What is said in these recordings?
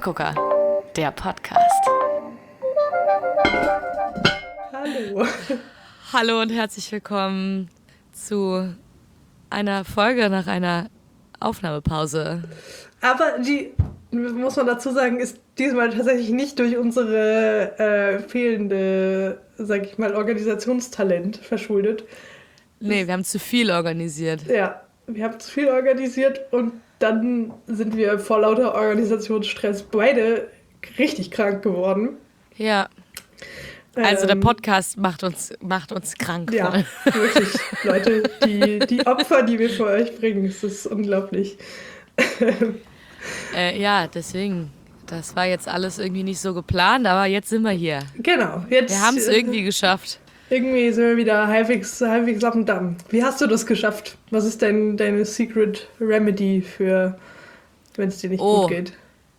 Suppegucker, der Podcast. Hallo. Hallo und herzlich willkommen zu einer Folge nach einer Aufnahmepause. Aber die, muss man dazu sagen, ist diesmal tatsächlich nicht durch unsere fehlende, sag ich mal, Organisationstalent verschuldet. Nee, wir haben zu viel organisiert. Ja, wir haben zu viel organisiert und dann sind wir vor lauter Organisationsstress beide richtig krank geworden. Ja. Also der Podcast macht uns krank. Ja, voll. wirklich. Leute, die Opfer, die wir für euch bringen, es ist unglaublich. Ja, deswegen. Das war jetzt alles irgendwie nicht so geplant, aber jetzt sind wir hier. Genau. Jetzt, Wir haben es irgendwie geschafft. Irgendwie sind wir wieder halbwegs auf dem Damm. Wie hast du das geschafft? Was ist deine Secret Remedy für, wenn es dir nicht gut geht?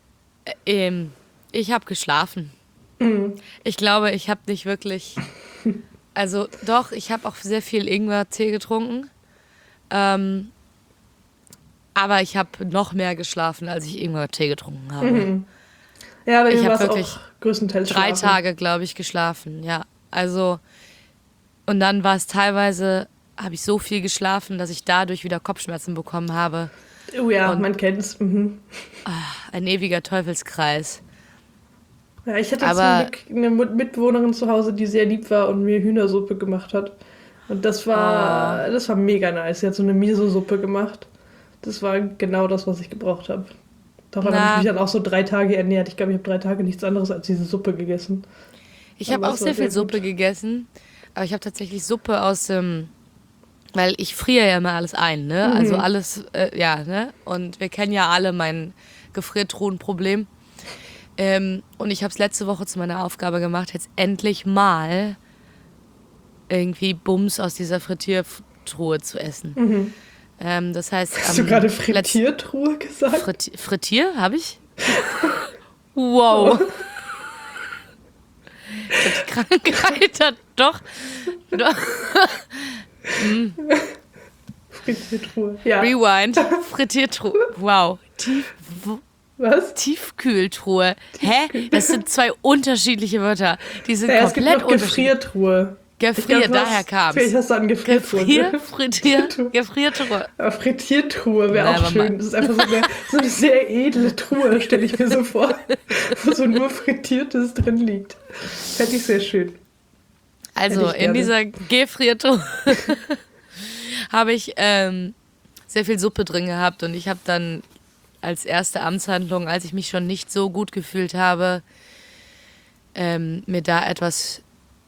Ich habe geschlafen. Mhm. Ich glaube, ich habe nicht wirklich... Also doch, ich habe auch sehr viel Ingwer-Tee getrunken. Aber ich habe noch mehr geschlafen, als ich Ingwer-Tee getrunken habe. Mhm. Ja, aber Ich du habe warst wirklich auch größtenteils 3 schlafen. Tage, glaube ich, geschlafen. Ja, also... Und dann war es teilweise... Habe ich so viel geschlafen, dass ich dadurch wieder Kopfschmerzen bekommen habe. Oh ja, Und- man kennt's. Mhm. Ein ewiger Teufelskreis. Ja, ich hatte Aber- zum Glück eine Mitbewohnerin zu Hause, die sehr lieb war und mir Hühnersuppe gemacht hat. Und das war mega nice. Sie hat so eine Miso-Suppe gemacht. Das war genau das, was ich gebraucht habe. Daran habe ich mich dann auch so 3 Tage ernährt. Ich glaube, ich habe 3 Tage nichts anderes als diese Suppe gegessen. Ich habe Aber auch es war sehr viel sehr Suppe gut. gegessen, aber ich habe tatsächlich Suppe aus dem, weil ich friere ja immer alles ein, ne? Also alles, ja, ne? Und wir kennen ja alle mein Gefriertruhenproblem. Und ich habe es letzte Woche zu meiner Aufgabe gemacht, jetzt endlich mal irgendwie Bums aus dieser Frittiertruhe zu essen. Das heißt, Hast du gerade Frittiertruhe gesagt? Frittier, habe ich? Wow. Die Krankheit hat doch. Frittiertruhe. Ja. Rewind. Frittiertruhe. Wow. Was? Tiefkühltruhe. Hä? Das sind 2 unterschiedliche Wörter. Die sind Ja, es gibt komplett noch Gefriertruhe. Gefrier, daher kam's. Vielleicht hast du an Gefriertruhe. Gefriertruhe. Aber Frittiertruhe wäre auch Never schön. mind. Das ist einfach so eine sehr edle Truhe, stelle ich mir so vor. Wo so nur Frittiertes drin liegt. Fände ich sehr schön. Also Hätte ich in gerne. dieser Gefriertruhe habe ich sehr viel Suppe drin gehabt und ich habe dann als erste Amtshandlung, als ich mich schon nicht so gut gefühlt habe, mir da etwas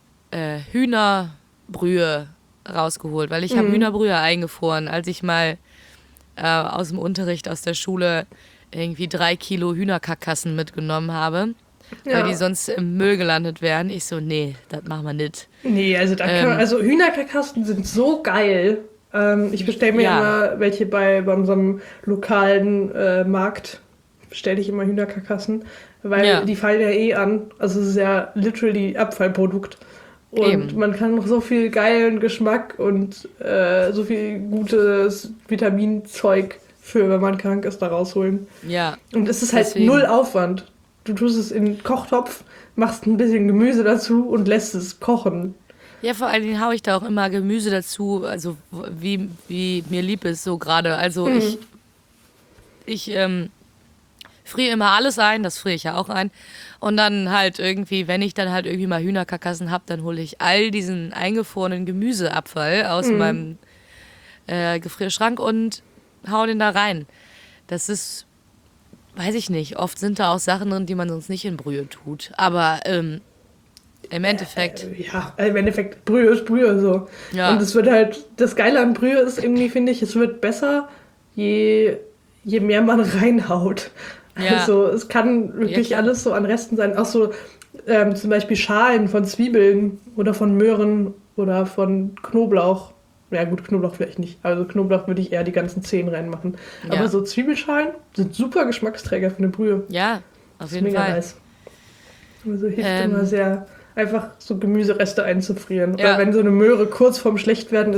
Hühnerbrühe rausgeholt, weil ich habe Hühnerbrühe eingefroren, als ich mal aus dem Unterricht aus der Schule irgendwie 3 Kilo Hühnerkarkassen mitgenommen habe, weil die sonst im Müll gelandet wären. Ich so, nee, das machen wir nicht. Nee, also da kann man, also Hühnerkarkassen sind so geil. Ich bestelle mir Ja. immer welche bei unserem lokalen Markt. Bestelle ich immer Hühnerkarkassen, weil Ja. die fallen ja eh an. Also es ist ja literally Abfallprodukt. Und Eben. man kann noch so viel geilen Geschmack und so viel gutes Vitaminzeug für, wenn man krank ist, da rausholen. Ja, Und es ist halt Deswegen. 0 Aufwand. Du tust es in den Kochtopf, machst ein bisschen Gemüse dazu und lässt es kochen. ja, vor allen Dingen haue ich da auch immer Gemüse dazu, also wie mir lieb ist so gerade. Also ich friere immer alles ein, das friere ich ja auch ein. Und dann halt irgendwie, wenn ich dann halt irgendwie mal Hühnerkarkassen habe, dann hole ich all diesen eingefrorenen Gemüseabfall aus meinem Gefrierschrank und hau den da rein. Das ist, weiß ich nicht, oft sind da auch Sachen drin, die man sonst nicht in Brühe tut. Aber im Endeffekt, Ja, im Endeffekt, Brühe ist Brühe so. Ja. Und es wird halt, das Geile an Brühe ist irgendwie, finde ich, es wird besser, je mehr man reinhaut. Ja. Also es kann wirklich klar. alles so an Resten sein. Auch so zum Beispiel Schalen von Zwiebeln oder von Möhren oder von Knoblauch. Ja gut, Knoblauch vielleicht nicht. Also Knoblauch würde ich eher die ganzen Zehen reinmachen. Ja. Aber so Zwiebelschalen sind super Geschmacksträger für eine Brühe. ja, auf Das ist jeden mega Fall. nice. Also hilft Ähm. immer sehr, einfach so Gemüsereste einzufrieren. Ja. Oder wenn so eine Möhre kurz vorm Schlechtwerden ist,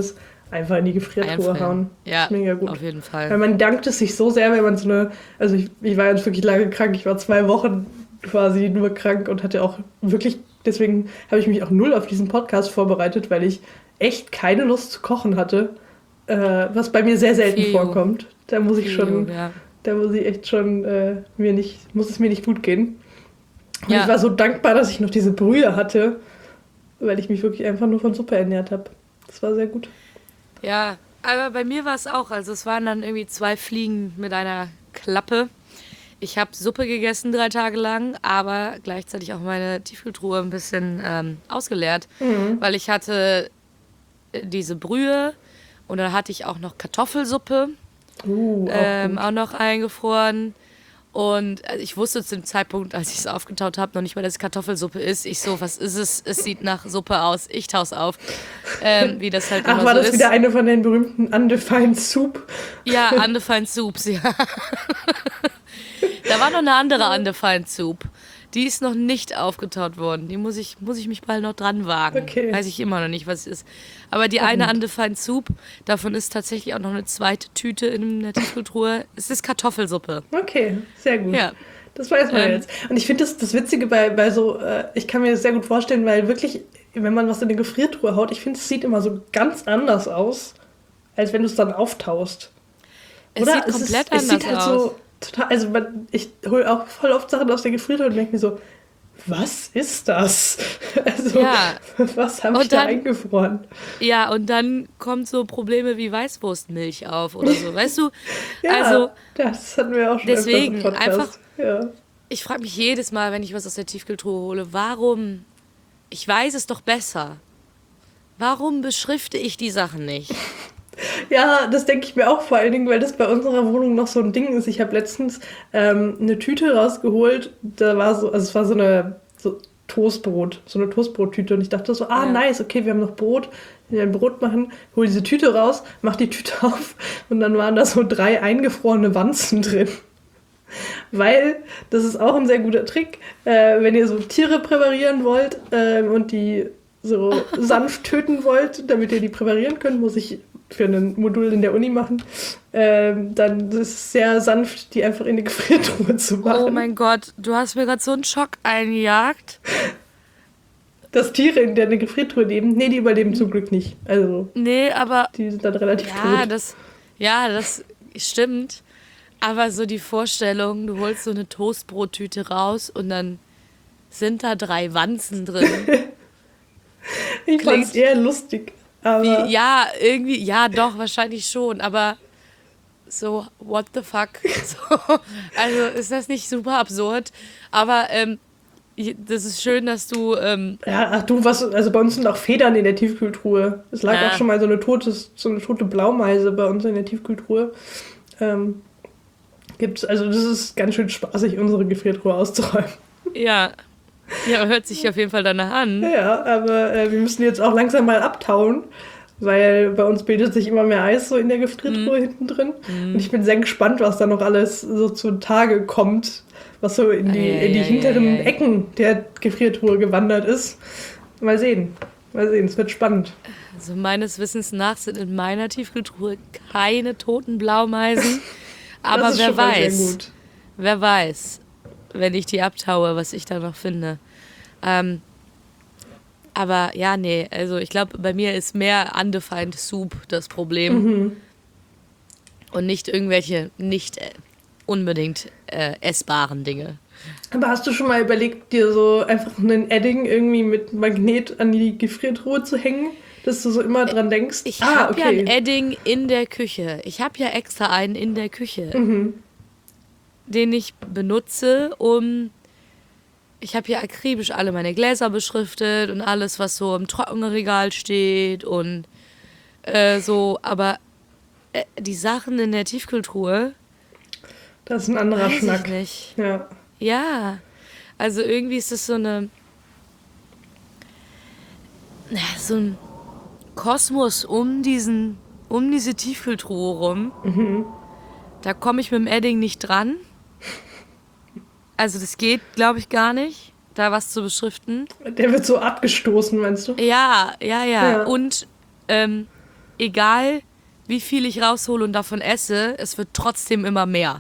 einfach in die Gefriertruhe Einfrieren. hauen. Ja, ist mega gut. auf jeden Fall. Weil man dankt es sich so sehr, wenn man so eine, also ich war jetzt wirklich lange krank, ich war 2 Wochen quasi nur krank und hatte auch wirklich, deswegen habe ich mich auch null auf diesen Podcast vorbereitet, weil ich echt keine Lust zu kochen hatte, was bei mir sehr selten Feel you. vorkommt. Da muss ich schon, Ja. da muss ich echt schon, muss es mir nicht gut gehen. Und Ja. ich war so dankbar, dass ich noch diese Brühe hatte, weil ich mich wirklich einfach nur von Suppe ernährt habe. Das war sehr gut. Ja, aber bei mir war es auch. Also es waren dann irgendwie 2 Fliegen mit einer Klappe. Ich habe Suppe gegessen 3 Tage lang, aber gleichzeitig auch meine Tiefkühltruhe ein bisschen ausgeleert, weil ich hatte diese Brühe und dann hatte ich auch noch Kartoffelsuppe, Auch gut. auch noch eingefroren. Und ich wusste zu dem Zeitpunkt, als ich es aufgetaut habe, noch nicht mal, dass es Kartoffelsuppe ist. Ich so, was ist es? Es sieht nach Suppe aus. Ich tau's auf. Wie das halt immer Ach, war so das ist. wieder eine von den berühmten Undefined Soup? Ja, Undefined Soups, ja. Da war noch eine andere Undefined Soup. Die ist noch nicht aufgetaut worden. Die muss ich mich bald noch dran wagen. Okay. Weiß ich immer noch nicht, was es ist. Aber die eine Undefined Soup, davon ist tatsächlich auch noch eine zweite Tüte in der Tiefkühltruhe. Es ist Kartoffelsuppe. Okay, sehr gut. Ja. Das weiß man jetzt. Und ich finde das Witzige bei so, ich kann mir das sehr gut vorstellen, weil wirklich, wenn man was in die Gefriertruhe haut, ich finde, es sieht immer so ganz anders aus, als wenn du es dann auftaust. Es Oder? sieht komplett es sieht anders halt aus. so total, also ich hole auch voll oft Sachen aus der Gefriertruhe und denke mir so, was ist das? Also, Ja. was habe ich Und da dann- eingefroren? Ja, und dann kommen so Probleme wie Weißwurstmilch auf oder so. Weißt du? Ja, Also, das hatten wir auch schon deswegen, öfters im Podcast. einfach- Ja. ich frage mich jedes Mal, wenn ich was aus der Tiefkühltruhe hole, warum? Ich weiß es doch besser. Warum beschrifte ich die Sachen nicht? Ja, das denke ich mir auch vor allen Dingen, weil das bei unserer Wohnung noch so ein Ding ist. Ich habe letztens eine Tüte rausgeholt, da war so, also es war so eine Toastbrot, so eine Toastbrottüte und ich dachte so, Ja. nice, okay, wir haben noch Brot, wir ein Brot machen, hol diese Tüte raus, mach die Tüte auf und dann waren da so 3 eingefrorene Wanzen drin. Weil, das ist auch ein sehr guter Trick, wenn ihr so Tiere präparieren wollt und die so sanft töten wollt, damit ihr die präparieren könnt, muss ich für ein Modul in der Uni machen, dann ist es sehr sanft, die einfach in die Gefriertruhe zu machen. Oh mein Gott, du hast mir gerade so einen Schock eingejagt. Dass Tiere in der Gefriertruhe leben, nee, die überleben zum Glück nicht. Also, Nee, aber die sind dann relativ tot. das stimmt. Aber so die Vorstellung, du holst so eine Toastbrottüte raus und dann sind da 3 Wanzen drin. Ich fand es eher lustig. Aber Ja, irgendwie, ja doch, wahrscheinlich schon, aber so, what the fuck? So, also ist das nicht super absurd? Aber das ist schön, dass du, ja, ach du, also bei uns sind auch Federn in der Tiefkühltruhe. Es lag Ja. auch schon mal so eine tote Blaumeise bei uns in der Tiefkühltruhe. Also das ist ganz schön spaßig, unsere Gefriertruhe auszuräumen. ja, hört sich auf jeden Fall danach an. Ja, aber wir müssen jetzt auch langsam mal abtauen, weil bei uns bildet sich immer mehr Eis so in der Gefriertruhe hinten drin. Und ich bin sehr gespannt, was da noch alles so zutage kommt, was so in die hinteren Ecken der Gefriertruhe gewandert ist. Mal sehen, es wird spannend. Also meines Wissens nach sind in meiner Tiefkühltruhe keine toten Blaumeisen. Aber Das ist wer schon mal sehr weiß, gut. wer weiß, wenn ich die abtaue, was ich da noch finde. Aber ja, nee, also ich glaube, bei mir ist mehr Undefined Soup das Problem. Und nicht irgendwelche nicht unbedingt essbaren Dinge. Aber hast du schon mal überlegt, dir so einfach einen Edding irgendwie mit Magnet an die Gefriertruhe zu hängen? Dass du so immer dran denkst? Ich habe ja okay. ein Edding in der Küche. Ich habe ja extra einen in der Küche, den ich benutze, ich habe hier akribisch alle meine Gläser beschriftet und alles, was so im Trockenregal steht und so. Aber die Sachen in der Tiefkühltruhe, Das ist ein anderer weiß Schnack. ich nicht. Ja. Ja, also irgendwie ist es so ein Kosmos um diese Tiefkühltruhe rum. Da komme ich mit dem Edding nicht dran. Also das geht, glaube ich, gar nicht, da was zu beschriften. Der wird so abgestoßen, meinst du? Ja. Ja. Und egal wie viel ich raushole und davon esse, es wird trotzdem immer mehr.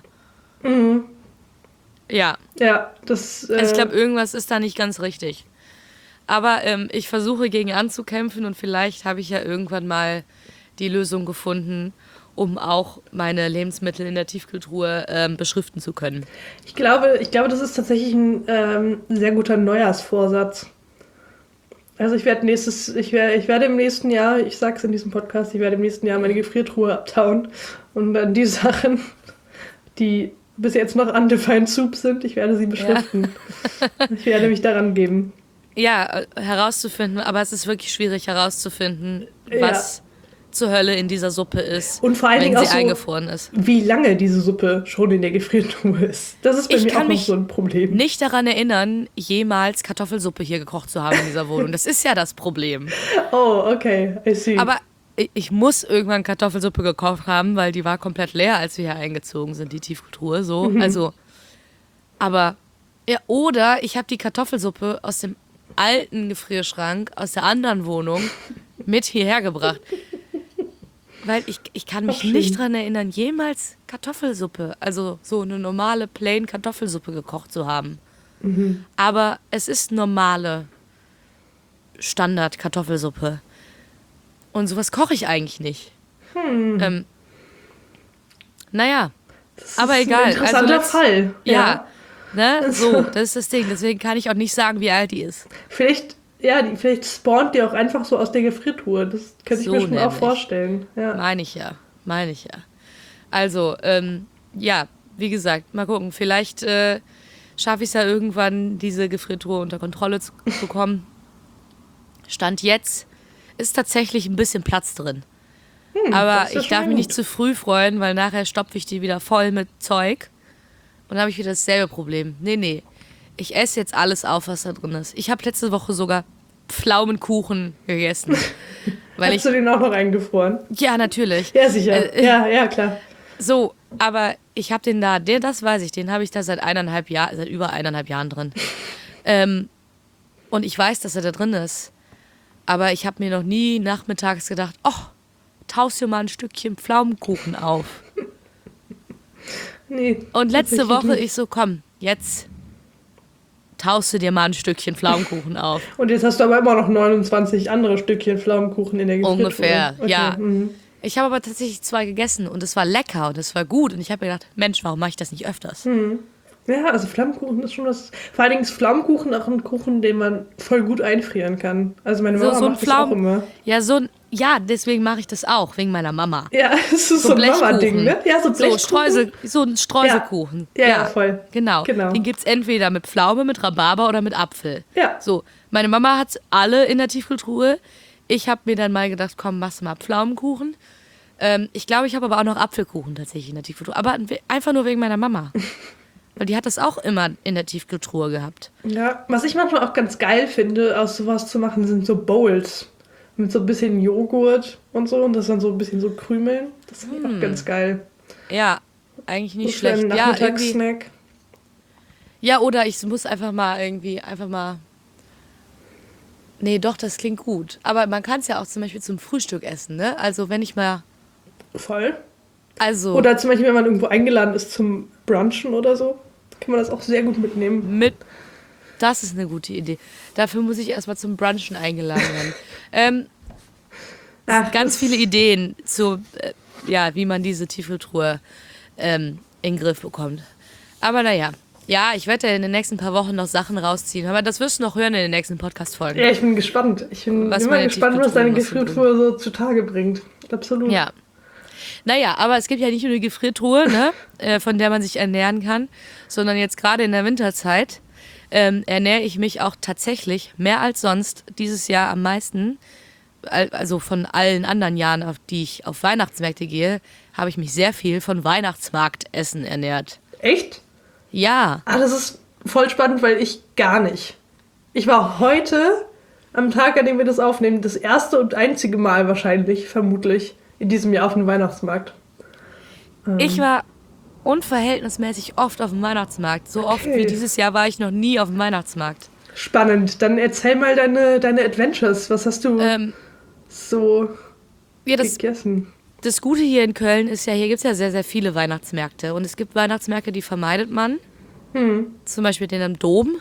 Ja. Ja, das... Also ich glaube, irgendwas ist da nicht ganz richtig. Aber ich versuche gegen anzukämpfen und vielleicht habe ich ja irgendwann mal die Lösung gefunden, um auch meine Lebensmittel in der Tiefkühltruhe beschriften zu können. Ich glaube, das ist tatsächlich ein sehr guter Neujahrsvorsatz. Also ich werde im nächsten Jahr, ich sag's in diesem Podcast, ich werde im nächsten Jahr meine Gefriertruhe abtauen und dann die Sachen, die bis jetzt noch undefined soup sind, ich werde sie beschriften. Ja. Ich werde mich daran geben. Ja, herauszufinden, aber es ist wirklich schwierig herauszufinden, was zur Hölle in dieser Suppe ist, und vor allen Dingen wenn sie auch so, eingefroren ist. Wie lange diese Suppe schon in der Gefriertruhe ist. Das ist bei mir auch noch so ein Problem. Ich kann mich nicht daran erinnern, jemals Kartoffelsuppe hier gekocht zu haben in dieser Wohnung. Das ist ja das Problem. Oh, okay, I see. Aber ich muss irgendwann Kartoffelsuppe gekocht haben, weil die war komplett leer, als wir hier eingezogen sind, die Tiefkühltruhe. So, also, aber, ja, oder ich habe die Kartoffelsuppe aus dem alten Gefrierschrank, aus der anderen Wohnung, mit hierher gebracht. Weil ich kann mich nicht daran erinnern, jemals Kartoffelsuppe, also so eine normale, plain Kartoffelsuppe gekocht zu haben. Aber es ist normale Standard-Kartoffelsuppe. Und sowas koche ich eigentlich nicht. Naja, das aber ist egal. Ein interessanter Fall. Ja, ne, so, das ist das Ding. Deswegen kann ich auch nicht sagen, wie alt die ist. Vielleicht spawnt die auch einfach so aus der Gefriertruhe. Das könnte ich mir schon auch vorstellen. Ja. Meine ich ja. Also, ja, wie gesagt, mal gucken. Vielleicht schaffe ich es ja irgendwann, diese Gefriertruhe unter Kontrolle zu bekommen. Stand jetzt ist tatsächlich ein bisschen Platz drin. Aber ich darf mich nicht zu früh freuen, weil nachher stopfe ich die wieder voll mit Zeug. Und dann habe ich wieder dasselbe Problem. Nee. Ich esse jetzt alles auf, was da drin ist. Ich habe letzte Woche sogar Pflaumenkuchen gegessen. Hast du den auch noch eingefroren? Ja, natürlich. Ja, sicher. Ja, klar. So, aber ich habe den da, das weiß ich, den habe ich da seit über 1,5 Jahren drin. Und ich weiß, dass er da drin ist. Aber ich habe mir noch nie nachmittags gedacht, taust dir mal ein Stückchen Pflaumenkuchen auf. Nee. Und letzte Woche ich so, komm, jetzt taust du dir mal ein Stückchen Pflaumenkuchen auf. Und jetzt hast du aber immer noch 29 andere Stückchen Pflaumenkuchen in der Gefriertruhe. Ungefähr, okay. Ja. Ich habe aber tatsächlich 2 gegessen und es war lecker und es war gut. Und ich habe mir gedacht, Mensch, warum mache ich das nicht öfters? Ja, also Pflaumenkuchen ist schon was. Vor allen Dingen ist Pflaumenkuchen auch ein Kuchen, den man voll gut einfrieren kann. Also meine Mama macht das auch immer. Ja, deswegen mache ich das auch, wegen meiner Mama. Ja, das ist so ein Mama-Ding, ne? Ja, so Blechkuchen. So ein Streuselkuchen. Ja, voll. Genau. Den gibt es entweder mit Pflaume, mit Rhabarber oder mit Apfel. Ja. So, meine Mama hat alle in der Tiefkühltruhe. Ich habe mir dann mal gedacht, komm, machst du mal Pflaumenkuchen. Ich glaube, ich habe aber auch noch Apfelkuchen tatsächlich in der Tiefkühltruhe. Aber einfach nur wegen meiner Mama. Weil die hat das auch immer in der Tiefkühltruhe gehabt. Ja, was ich manchmal auch ganz geil finde, aus sowas zu machen, sind so Bowls. Mit so ein bisschen Joghurt und so. Und das dann so ein bisschen so krümeln. Das ist auch ganz geil. Ja, eigentlich nicht so schlecht. Für einen Nachmittagssnack. Ja, oder ich muss einfach mal. Nee, doch, das klingt gut. Aber man kann es ja auch zum Beispiel zum Frühstück essen, ne? Also wenn ich mal... Voll. Also... Oder zum Beispiel, wenn man irgendwo eingeladen ist zum Brunchen oder so, kann man das auch sehr gut mitnehmen. Das ist eine gute Idee. Dafür muss ich erstmal zum Brunchen eingeladen werden. Ganz viele Ideen zu, wie man diese Tiefkühltruhe in den Griff bekommt. Aber naja. Ja, ich werde in den nächsten paar Wochen noch Sachen rausziehen. Aber das wirst du noch hören in den nächsten Podcast-Folgen. Ja, ich bin gespannt. Ich bin immer gespannt, was deine Gefriertruhe so zutage bringt. Absolut. Ja. Naja, aber es gibt ja nicht nur die Gefriertruhe, ne, von der man sich ernähren kann, sondern jetzt gerade in der Winterzeit ernähre ich mich auch tatsächlich mehr als sonst dieses Jahr am meisten. Also von allen anderen Jahren, auf die ich auf Weihnachtsmärkte gehe, habe ich mich sehr viel von Weihnachtsmarktessen ernährt. Echt? Ja. Das ist voll spannend, weil ich gar nicht. Ich war heute, am Tag, an dem wir das aufnehmen, das erste und einzige Mal wahrscheinlich, vermutlich, in diesem Jahr auf dem Weihnachtsmarkt. Ich war unverhältnismäßig oft auf dem Weihnachtsmarkt. So oft wie dieses Jahr war ich noch nie auf dem Weihnachtsmarkt. Spannend. Dann erzähl mal deine Adventures. Was hast du so Ja, das gegessen. Das Gute hier in Köln ist ja, hier gibt es ja sehr, sehr viele Weihnachtsmärkte. Und es gibt Weihnachtsmärkte, die vermeidet man. Zum Beispiel den am Dom.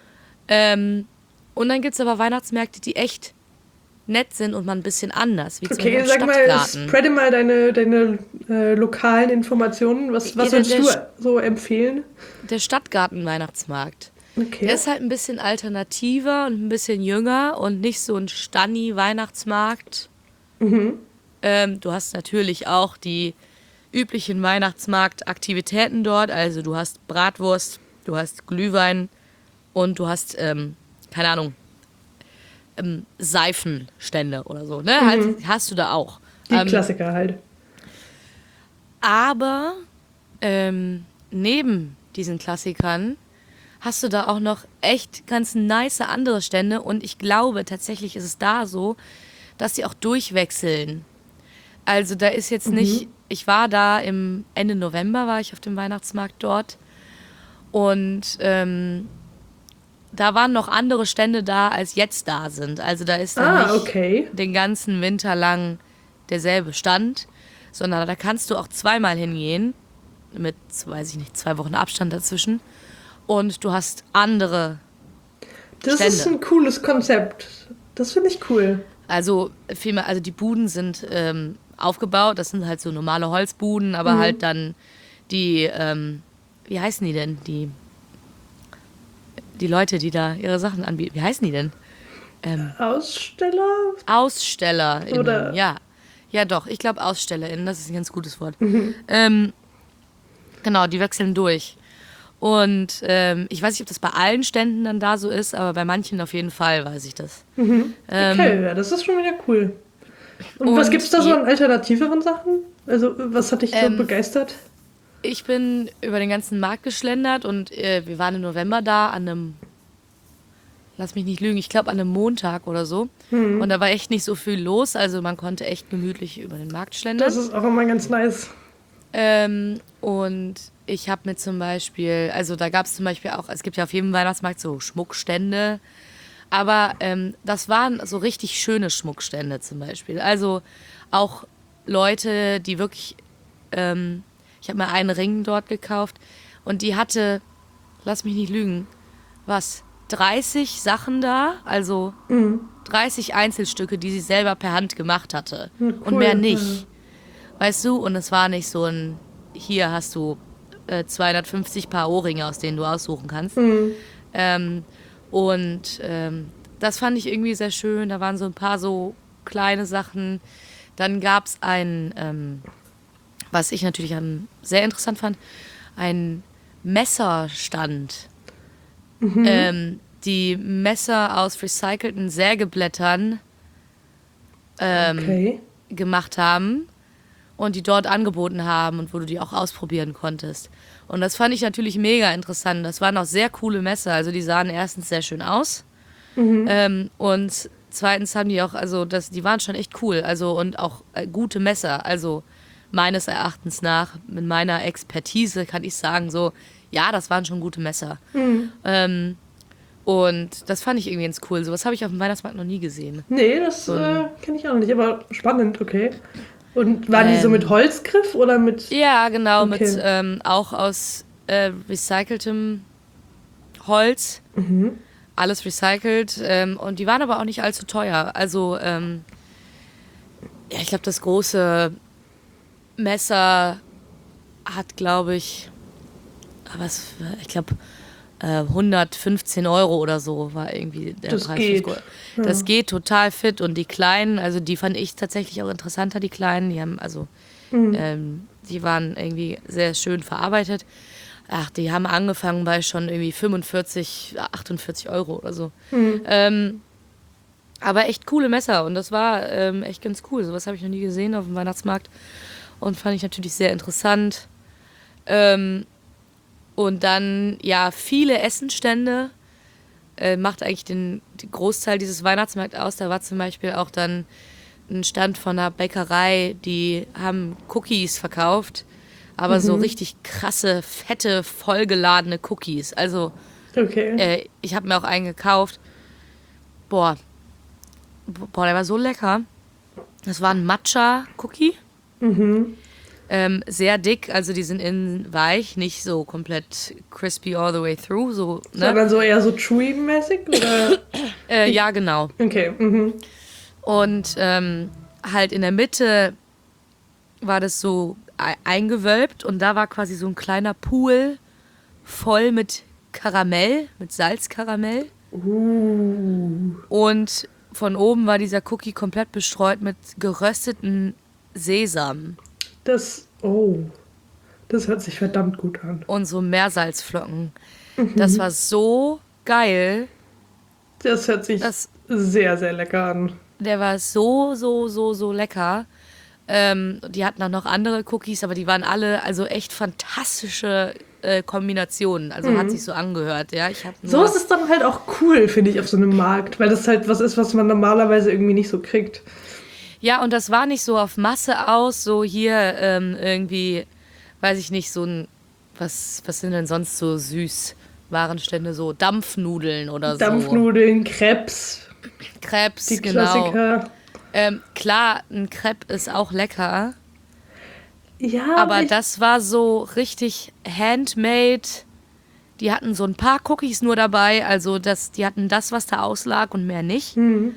Und dann gibt es aber Weihnachtsmärkte, die echt nett sind und mal ein bisschen anders. Wie zum Okay, Beispiel sag mal, Stadtgarten. spreade mal deine lokalen Informationen. Was Ja, würdest du so empfehlen? Der Stadtgarten-Weihnachtsmarkt. Okay. Der ist halt ein bisschen alternativer und ein bisschen jünger und nicht so ein Stanni-Weihnachtsmarkt. Du hast natürlich auch die üblichen Weihnachtsmarktaktivitäten dort. Also du hast Bratwurst, du hast Glühwein und du hast, keine Ahnung, Seifenstände oder so. Ne? Halt, hast du da auch. Die Klassiker halt. Aber neben diesen Klassikern hast du da auch noch echt ganz nice andere Stände. Und ich glaube, tatsächlich ist es da so, dass sie auch durchwechseln. Also da ist jetzt nicht, ich war da im Ende November, war ich auf dem Weihnachtsmarkt dort und da waren noch andere Stände da, als jetzt da sind. Also da ist dann nicht den ganzen Winter lang derselbe Stand, sondern da kannst du auch zweimal hingehen, mit, weiß ich nicht, 2 Wochen Abstand dazwischen und du hast andere Stände. Das ist ein cooles Konzept. Das finde ich cool. Also vielmehr, also die Buden sind aufgebaut, das sind halt so normale Holzbuden, aber halt dann die, wie heißen die denn? Die Leute, die da ihre Sachen anbieten, wie heißen die denn? Aussteller? AusstellerInnen, Oder? ja. Ja doch, ich glaube AusstellerInnen, das ist ein ganz gutes Wort. Genau, die wechseln durch. Und ich weiß nicht, ob das bei allen Ständen dann da so ist, aber bei manchen auf jeden Fall weiß ich das. Okay, ja, das ist schon wieder cool. Und was gibt's da so an alternativeren Sachen? Also, was hat dich so begeistert? Ich bin über den ganzen Markt geschlendert und wir waren im November da an einem, lass mich nicht lügen, ich glaube an einem Montag oder so. Und da war echt nicht so viel los, also man konnte echt gemütlich über den Markt schlendern. Das ist auch immer ganz nice. Und ich habe mir zum Beispiel, also da gab es zum Beispiel auch, es gibt ja auf jedem Weihnachtsmarkt so Schmuckstände, aber das waren so richtig schöne Schmuckstände zum Beispiel. Also auch Leute, die wirklich, ich habe mir einen Ring dort gekauft und die hatte, lass mich nicht lügen, 30 Sachen da, also 30 Einzelstücke, die sie selber per Hand gemacht hatte. Cool, und mehr nicht. Weißt du, und es war nicht so ein, hier hast du 250 Paar Ohrringe, aus denen du aussuchen kannst. Das fand ich irgendwie sehr schön. Da waren so ein paar so kleine Sachen. Dann gab es ein, was ich natürlich sehr interessant fand, ein Messerstand. Die Messer aus recycelten Sägeblättern gemacht haben und die dort angeboten haben und wo du die auch ausprobieren konntest. Und das fand ich natürlich mega interessant. Das waren auch sehr coole Messer. Also die sahen erstens sehr schön aus und zweitens haben die auch, also die waren schon echt cool. Also und auch gute Messer. Also meines Erachtens nach, mit meiner Expertise kann ich sagen so, ja, das waren schon gute Messer. Und das fand ich irgendwie ganz cool. Sowas habe ich auf dem Weihnachtsmarkt noch nie gesehen. Nee, das kenne ich auch noch nicht, aber spannend, okay. Und waren die so mit Holzgriff oder mit... Ja, genau, okay. mit auch aus recyceltem Holz. Alles recycelt. Und die waren aber auch nicht allzu teuer. Also, ja, ich glaube, das große Messer hat, glaube ich, ich glaube, 115 € oder so war irgendwie der Das Preis. geht. Das geht total fit. Und die Kleinen, also die fand ich tatsächlich auch interessanter, die Kleinen. Die haben, also, die waren irgendwie sehr schön verarbeitet. Ach, die haben angefangen bei schon irgendwie 45, 48 € oder so. Aber echt coole Messer und das war echt ganz cool. Sowas habe ich noch nie gesehen auf dem Weihnachtsmarkt und fand ich natürlich sehr interessant. Und dann, ja, viele Essenstände macht eigentlich den Großteil dieses Weihnachtsmarkts aus. Da war zum Beispiel auch dann ein Stand von einer Bäckerei, die haben Cookies verkauft, aber so richtig krasse, fette, vollgeladene Cookies. Also ich habe mir auch einen gekauft. Boah, der war so lecker. Das war ein Matcha-Cookie. Sehr dick, also die sind innen weich, nicht so komplett crispy all the way through. So, ne? Sondern so eher so chewy-mäßig? Ja, genau. Okay. Und halt in der Mitte war das so eingewölbt und da war quasi so ein kleiner Pool voll mit Karamell, mit Salzkaramell. Und von oben war dieser Cookie komplett bestreut mit gerösteten Sesam. Das hört sich verdammt gut an. Und so Meersalzflocken. Das war so geil. Das hört sich sehr, sehr lecker an. Der war so lecker. Die hatten auch noch andere Cookies, aber die waren alle also echt fantastische Kombinationen. Also hat sich so angehört. Ja, so ist es dann halt auch cool, finde ich, auf so einem Markt. Weil das halt was ist, was man normalerweise irgendwie nicht so kriegt. Ja, und das war nicht so auf Masse aus, so hier irgendwie, weiß ich nicht, so ein, was sind denn sonst so Süßwarenstände, so Dampfnudeln oder so. Dampfnudeln, Crepes. Crepes, die genau. Klassiker. Klar, ein Crepe ist auch lecker, Ja, aber das war so richtig handmade. Die hatten so ein paar Cookies nur dabei, also die hatten das, was da auslag und mehr nicht.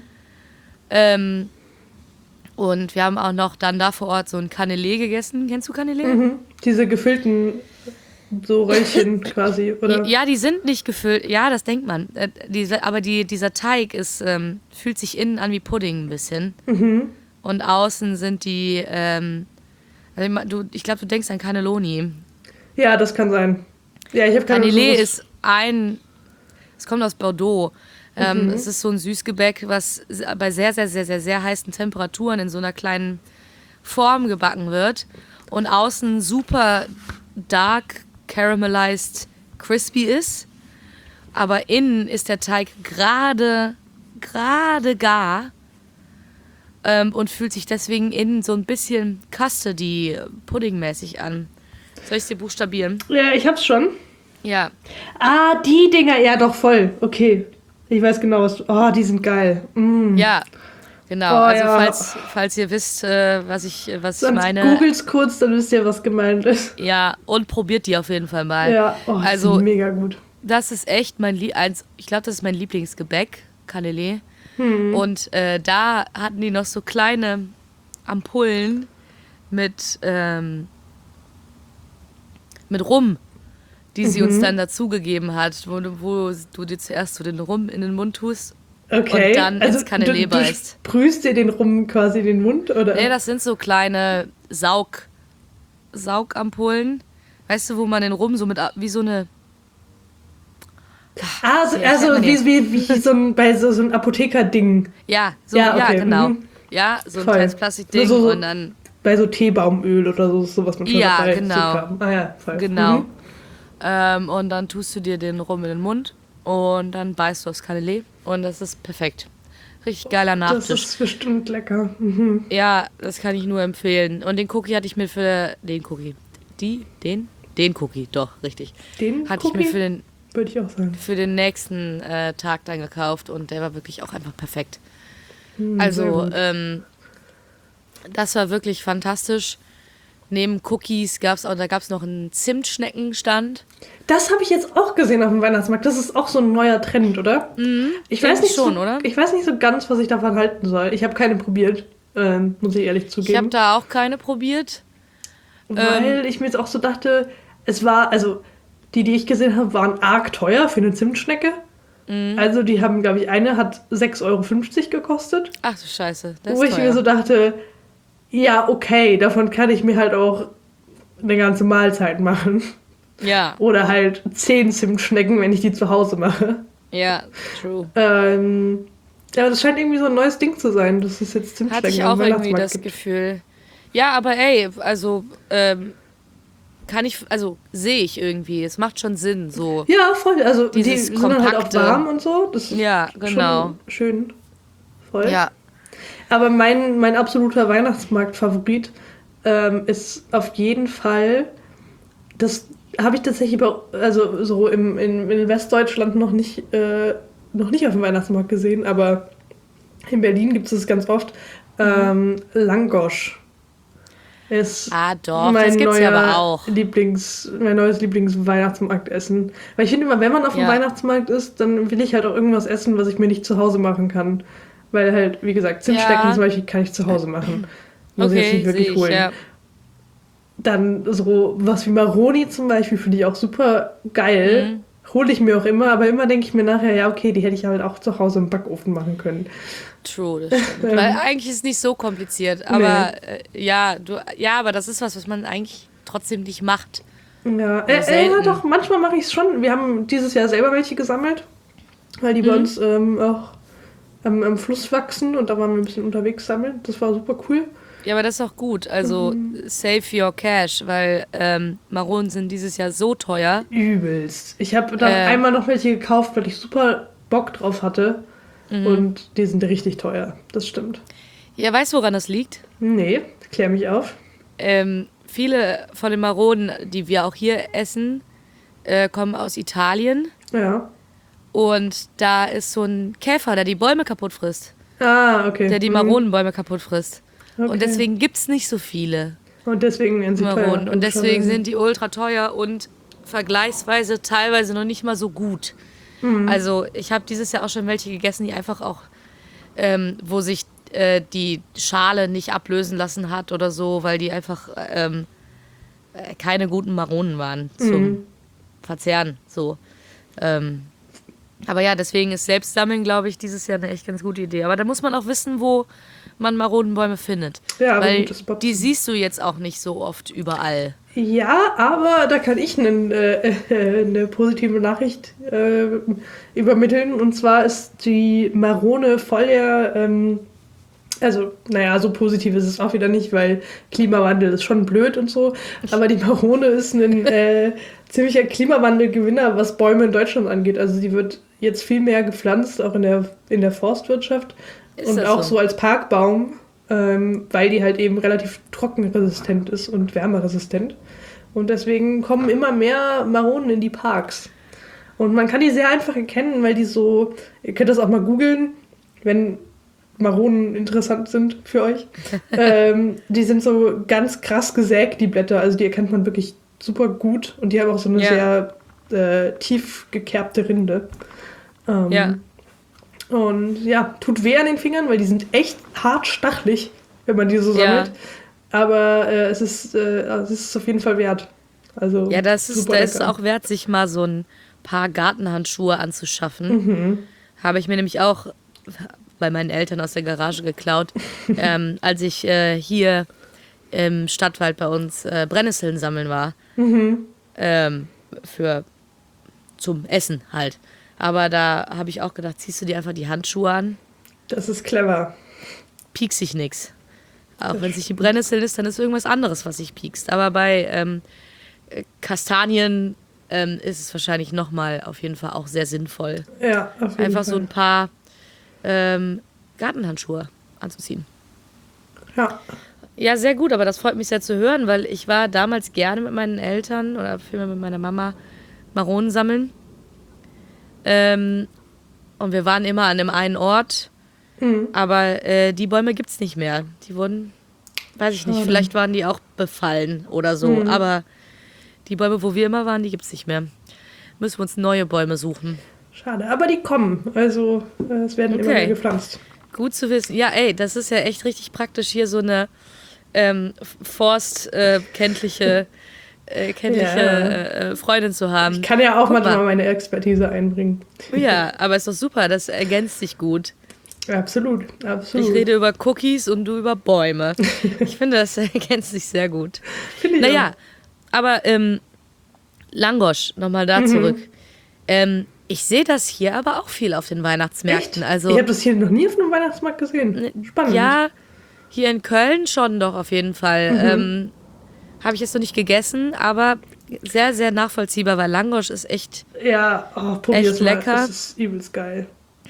Und wir haben auch noch dann da vor Ort so ein Canelé gegessen. Kennst du Canelé? Diese gefüllten so Röllchen quasi, oder? Ja, die sind nicht gefüllt. Ja, das denkt man. Aber dieser Teig fühlt sich innen an wie Pudding ein bisschen. Und außen sind die, ich glaube, du denkst an Cannelloni. Ja, das kann sein. Ja, ich habe keine Canelé ist es kommt aus Bordeaux. Es ist so ein Süßgebäck, was bei sehr, sehr, sehr, sehr, sehr heißen Temperaturen in so einer kleinen Form gebacken wird und außen super dark caramelized crispy ist, aber innen ist der Teig gerade gar und fühlt sich deswegen innen so ein bisschen Custody-Pudding-mäßig an. Soll ich es dir buchstabieren? Ja, ich hab's schon. Ja. Ah, die Dinger, ja doch, voll. Okay. Ich weiß genau, die sind geil. Ja, genau. Also ja. Falls ihr wisst, was ich meine. Googelt's kurz, dann wisst ihr, was gemeint ist. Ja, und probiert die auf jeden Fall mal. Ja, das ist mega gut. Das ist echt ich glaube, das ist mein Lieblingsgebäck, Canelé. Und da hatten die noch so kleine Ampullen mit Rum, die sie uns dann dazugegeben hat, wo du dir zuerst so den Rum in den Mund tust und dann ins Canelé beißt. Du sprühst dir den Rum quasi in den Mund, oder? Nee, das sind so kleine Saugampullen. Weißt du, wo man den Rum so wie so eine... wie so ein Apotheker-Ding. Ja, okay. Ja, genau. Ja, so ein kleines Plastikding so, und dann... Bei so Teebaumöl oder so was man schon dabei genau. Voll. Genau. Und dann tust du dir den Rum in den Mund und dann beißt du aufs Canelé und das ist perfekt. Richtig geiler Nachtisch. Das ist bestimmt lecker. Ja, das kann ich nur empfehlen. Und den Cookie hatte ich mir für den Cookie. Den Cookie, doch, richtig. Den hatte Cookie? ich mir für den, würde ich auch sagen. Für den nächsten Tag dann gekauft und der war wirklich auch einfach perfekt. Also, das war wirklich fantastisch. Neben Cookies gab es noch einen Zimtschneckenstand. Das habe ich jetzt auch gesehen auf dem Weihnachtsmarkt. Das ist auch so ein neuer Trend, oder? Ich weiß nicht schon, oder? Ich weiß nicht so ganz, was ich davon halten soll. Ich habe keine probiert, muss ich ehrlich zugeben. Ich habe da auch keine probiert. Weil ich mir jetzt auch so dachte, es war, also die ich gesehen habe, waren arg teuer für eine Zimtschnecke. Also die haben, glaube ich, eine hat 6,50 Euro gekostet. Ach du Scheiße, das ist Wo ich mir so dachte, ja, okay, davon kann ich mir halt auch eine ganze Mahlzeit machen. Ja. Oder halt 10 Zimtschnecken, wenn ich die zu Hause mache. Ja, true. Aber das scheint irgendwie so ein neues Ding zu sein, dass es jetzt Zimtschnecken hatte ich auch irgendwie das Gefühl. Ja, aber ey, also sehe ich irgendwie. Es macht schon Sinn, so. Ja, voll. Also die sind Kompakte. halt auch warm und so. Das ist genau. Schon schön. Voll. Ja. Aber mein absoluter Weihnachtsmarkt-Favorit ist auf jeden Fall, das habe ich tatsächlich so in Westdeutschland noch nicht auf dem Weihnachtsmarkt gesehen, aber in Berlin gibt es ganz oft, Langosch ist Doch, mein das gibt's ja aber neuer auch. mein neues Lieblings-Weihnachtsmarktessen. Weil ich finde immer, wenn man auf dem Ja, Weihnachtsmarkt ist, dann will ich halt auch irgendwas essen, was ich mir nicht zu Hause machen kann. Weil halt, wie gesagt, Zimtschnecken zum ja, Beispiel kann ich zu Hause machen. Muss ich jetzt nicht okay, sehe wirklich ich, holen. ja. Dann so was wie Maroni zum Beispiel finde ich auch super geil. Mhm. Hole ich mir auch immer, aber immer denke ich mir nachher, ja, okay, die hätte ich halt auch zu Hause im Backofen machen können. True, das stimmt. Weil eigentlich ist es nicht so kompliziert, Nee. aber ja, aber das ist was man eigentlich trotzdem nicht macht. Ja, Oder ja, selten. doch, manchmal mache ich es schon. Wir haben dieses Jahr selber welche gesammelt, weil die bei Mhm. uns auch am Fluss wachsen und da waren wir ein bisschen unterwegs sammeln. Das war super cool. Ja, aber das ist auch gut. Also save your cash, weil Maronen sind dieses Jahr so teuer. Übelst. Ich habe dann Äh, einmal noch welche gekauft, weil ich super Bock drauf hatte. mhm. Und die sind richtig teuer. Das stimmt. Ja, weißt du, woran das liegt? Nee, klär mich auf. Viele von den Maronen, die wir auch hier essen, kommen aus Italien. Ja. Und da ist so ein Käfer, der die Bäume kaputt frisst. Ah, okay. Der die Maronenbäume kaputt frisst. Und Okay. deswegen gibt's nicht so viele Und deswegen werden sie teuer. Maronen. Und deswegen logischerweise. sind die ultra teuer und vergleichsweise teilweise noch nicht mal so gut. Also ich habe dieses Jahr auch schon welche gegessen, die einfach auch, wo sich die Schale nicht ablösen lassen hat oder so, weil die einfach keine guten Maronen waren zum Verzehren. So. Aber ja, deswegen ist Selbstsammeln, glaube ich, dieses Jahr eine echt ganz gute Idee. Aber da muss man auch wissen, wo man Maronenbäume findet. Ja, aber Weil gutes Spot. die siehst du jetzt auch nicht so oft überall. Ja, aber da kann ich eine positive Nachricht übermitteln. Und zwar ist die Marone voll der, also, naja, so positiv ist es auch wieder nicht, weil Klimawandel ist schon blöd und so. Aber die Marone ist ein ziemlicher Klimawandelgewinner, was Bäume in Deutschland angeht. Also die wird jetzt viel mehr gepflanzt, auch in der Forstwirtschaft. Ist Und das auch so? so als Parkbaum, weil die halt eben relativ trockenresistent ist und wärmeresistent. Und deswegen kommen immer mehr Maronen in die Parks. Und man kann die sehr einfach erkennen, weil die so, ihr könnt das auch mal googeln, wenn Maronen interessant sind für euch. Die sind so ganz krass gesägt, die Blätter. Also die erkennt man wirklich super gut. Und die haben auch so eine Ja. sehr tief gekerbte Rinde. Ja. Und ja, tut weh an den Fingern, weil die sind echt hart stachelig, wenn man die so Ja. sammelt. Aber es ist auf jeden Fall wert. Also Ja, das ist super lecker. auch wert, sich mal so ein paar Gartenhandschuhe anzuschaffen. Habe ich mir nämlich auch bei meinen Eltern aus der Garage geklaut, als ich hier im Stadtwald bei uns Brennnesseln sammeln war. Für zum Essen halt. Aber da habe ich auch gedacht, ziehst du dir einfach die Handschuhe an, Das ist clever. piekst sich nix. Auch wenn es nicht die Brennnessel ist, dann ist irgendwas anderes, was sich piekst. Aber bei Kastanien ist es wahrscheinlich nochmal auf jeden Fall auch sehr sinnvoll, Ja, auf jeden einfach Fall. so ein paar Gartenhandschuhe anzuziehen. Ja. Ja, sehr gut, aber das freut mich sehr zu hören, weil ich war damals gerne mit meinen Eltern oder vielmehr mit meiner Mama Maronen sammeln. Und wir waren immer an dem einen Ort, aber die Bäume gibt's nicht mehr. Die wurden, weiß ich nicht, Schade. vielleicht waren die auch befallen oder so, aber die Bäume, wo wir immer waren, die gibt's nicht mehr. Müssen wir uns neue Bäume suchen. Schade. Aber die kommen. Also es werden immer Okay. mehr gepflanzt. Gut zu wissen. Ja, ey, das ist ja echt richtig praktisch, hier so eine forstkenntliche Freundin zu haben. Ich kann ja auch Guck manchmal mal. meine Expertise einbringen. Ja, aber ist doch super, das ergänzt sich gut. Absolut, absolut. Ich rede über Cookies und du über Bäume. Ich finde, das ergänzt sich sehr gut. Finde ich Naja, aber Langosch, nochmal da zurück. Ich sehe das hier aber auch viel auf den auch. Weihnachtsmärkten. Echt? Also, Ich habe das hier noch nie auf einem Weihnachtsmarkt gesehen. Spannend. ja, hier in Köln schon doch auf jeden Fall. Habe ich jetzt noch nicht gegessen, aber sehr, sehr nachvollziehbar, weil Langosch ist echt. Ja, probier's Echt mal. lecker. Das ist übelst geil.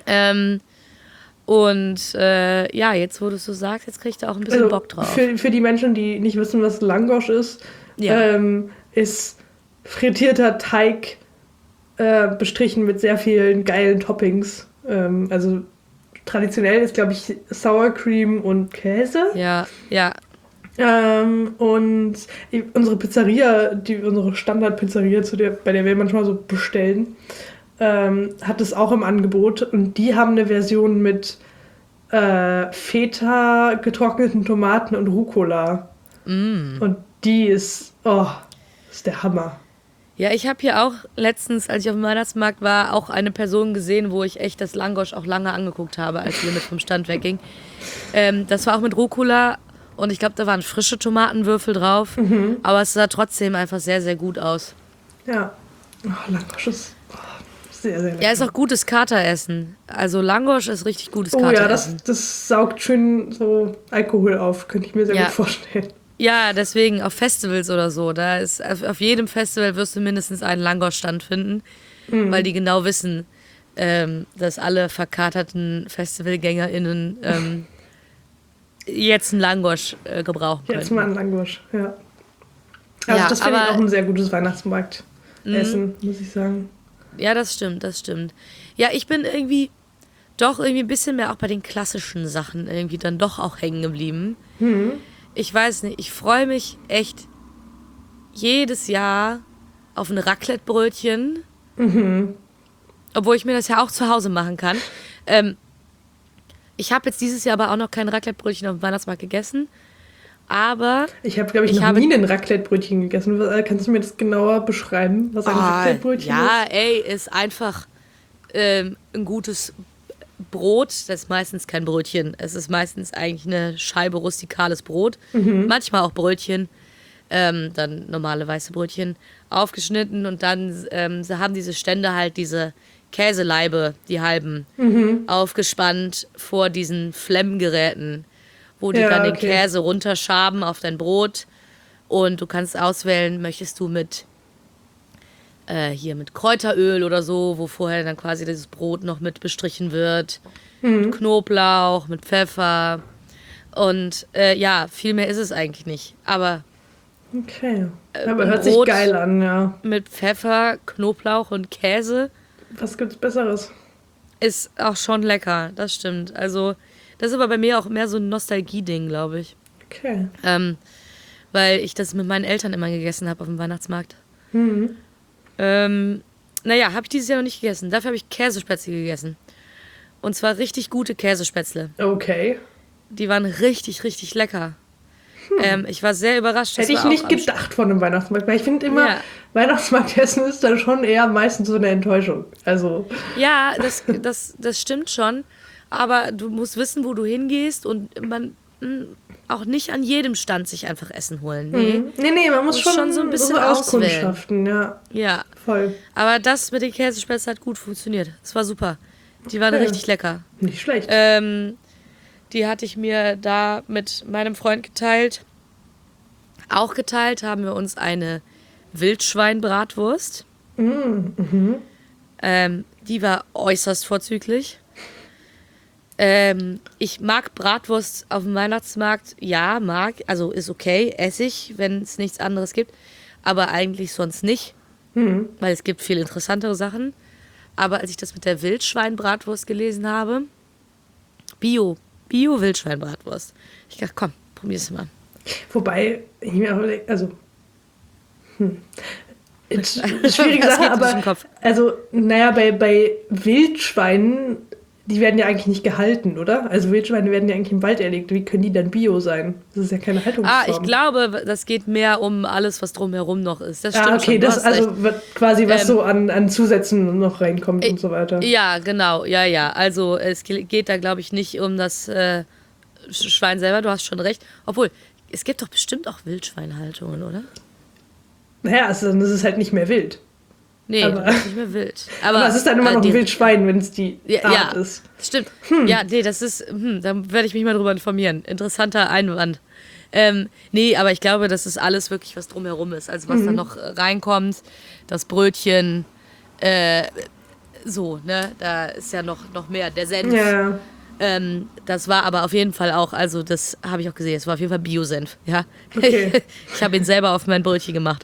Ja, jetzt wo du es so sagst, jetzt krieg ich da auch ein bisschen Bock drauf. Für die Menschen, die nicht wissen, was Langosch ist, Ja. ist frittierter Teig bestrichen mit sehr vielen geilen Toppings. Also traditionell ist, glaube ich, Sour Cream und Käse. Ja, ja. Und unsere Pizzeria, unsere Standard-Pizzeria, bei der wir manchmal so bestellen, hat es auch im Angebot. Und die haben eine Version mit Feta, getrockneten Tomaten und Rucola. Und die ist der Hammer. Ja, ich habe hier auch letztens, als ich auf dem Weihnachtsmarkt war, auch eine Person gesehen, wo ich echt das Langosch auch lange angeguckt habe, als wir mit vom Stand wegging. Das war auch mit Rucola und ich glaube, da waren frische Tomatenwürfel drauf. Aber es sah trotzdem einfach sehr, sehr gut aus. Ja, Langosch ist sehr, sehr lecker. Ja, ist auch gutes Kateressen. Also Langosch ist richtig gutes Oh Kateressen. ja, das saugt schön so Alkohol auf, könnte ich mir sehr gut vorstellen. Ja, deswegen auf Festivals oder so. Da ist auf jedem Festival wirst du mindestens einen Langosch-Stand finden, weil die genau wissen, dass alle verkaterten FestivalgängerInnen jetzt einen Langosch gebrauchen können. Jetzt mal einen Langosch, ja. Also das finde ich auch ein sehr gutes Weihnachtsmarktessen, muss ich sagen. Ja, das stimmt. Ja, ich bin irgendwie ein bisschen mehr auch bei den klassischen Sachen irgendwie dann doch auch hängen geblieben. Ich weiß nicht, ich freue mich echt jedes Jahr auf ein Raclette-Brötchen. Obwohl ich mir das ja auch zu Hause machen kann. Ich habe jetzt dieses Jahr aber auch noch kein Raclette-Brötchen auf dem Weihnachtsmarkt gegessen. Aber ich habe, glaube ich, noch nie ein Raclette-Brötchen gegessen. Kannst du mir das genauer beschreiben, was ein Raclette-Brötchen ist? Ja, ist einfach ein gutes Brot. Das ist meistens kein Brötchen. Es ist meistens eigentlich eine Scheibe rustikales Brot. Manchmal auch Brötchen. Dann normale weiße Brötchen aufgeschnitten. Und dann sie haben diese Stände halt diese Käseleibe, die halben, aufgespannt vor diesen Flemmgeräten, wo die dann den Käse runterschaben auf dein Brot. Und du kannst auswählen, möchtest du mit Kräuteröl oder so, wo vorher dann quasi dieses Brot noch mit bestrichen wird. Mit Knoblauch, mit Pfeffer. Und viel mehr ist es eigentlich nicht. Aber okay. Aber hört sich geil an, ja. Mit Pfeffer, Knoblauch und Käse. Was gibt's Besseres? Ist auch schon lecker, das stimmt. Also, das ist aber bei mir auch mehr so ein Nostalgie-Ding, glaube ich. Okay. Weil ich das mit meinen Eltern immer gegessen habe auf dem Weihnachtsmarkt. Habe ich dieses Jahr noch nicht gegessen. Dafür habe ich Käsespätzle gegessen. Und zwar richtig gute Käsespätzle. Okay. Die waren richtig, richtig lecker. Ich war sehr überrascht. Hätte ich nicht gedacht von einem Weihnachtsmarkt, weil ich finde immer, Weihnachtsmarktessen ist dann schon eher meistens so eine Enttäuschung. Also. Ja, das stimmt schon. Aber du musst wissen, wo du hingehst und man auch nicht an jedem Stand sich einfach Essen holen. Nee, man muss schon so ein bisschen so auswählen. Auskundschaften, ja. Voll. Aber das mit den Käsespätzle hat gut funktioniert. Es war super. Die waren richtig lecker. Nicht schlecht. Die hatte ich mir da mit meinem Freund geteilt. Auch geteilt haben wir uns eine Wildschweinbratwurst. Die war äußerst vorzüglich. Ich mag Bratwurst auf dem Weihnachtsmarkt. Ja, also ist okay, esse ich, wenn es nichts anderes gibt. Aber eigentlich sonst nicht, weil es gibt viel interessantere Sachen. Aber als ich das mit der Wildschweinbratwurst gelesen habe, Bio-Wildschweinbratwurst. Ich dachte, komm, probier's mal. Wobei, ich mir auch überlege, also, ist eine schwierige Sache, aber, also, bei Wildschweinen, die werden ja eigentlich nicht gehalten, oder? Also Wildschweine werden ja eigentlich im Wald erlegt. Wie können die dann Bio sein? Das ist ja keine Haltungsform. Ich glaube, das geht mehr um alles, was drumherum noch ist. Das stimmt okay, schon. Das also wird quasi was so an Zusätzen noch reinkommt und so weiter. Ja, genau, ja. Also es geht da, glaube ich, nicht um das Schwein selber, du hast schon recht. Obwohl, es gibt doch bestimmt auch Wildschweinhaltungen, oder? Naja, also das ist halt nicht mehr wild. Nee, das ist nicht mehr wild. Aber es ist dann immer noch ein Wildschwein, wenn es die Art ist. Stimmt. Ja, nee, das ist, da werde ich mich mal drüber informieren. Interessanter Einwand. Aber ich glaube, das ist alles wirklich, was drumherum ist. Also was da noch reinkommt, das Brötchen, da ist ja noch mehr, der Senf. Ja. Das war aber auf jeden Fall auch, also das habe ich auch gesehen, es war auf jeden Fall Bio-Senf. Ja? Okay. Ich habe ihn selber auf mein Brötchen gemacht.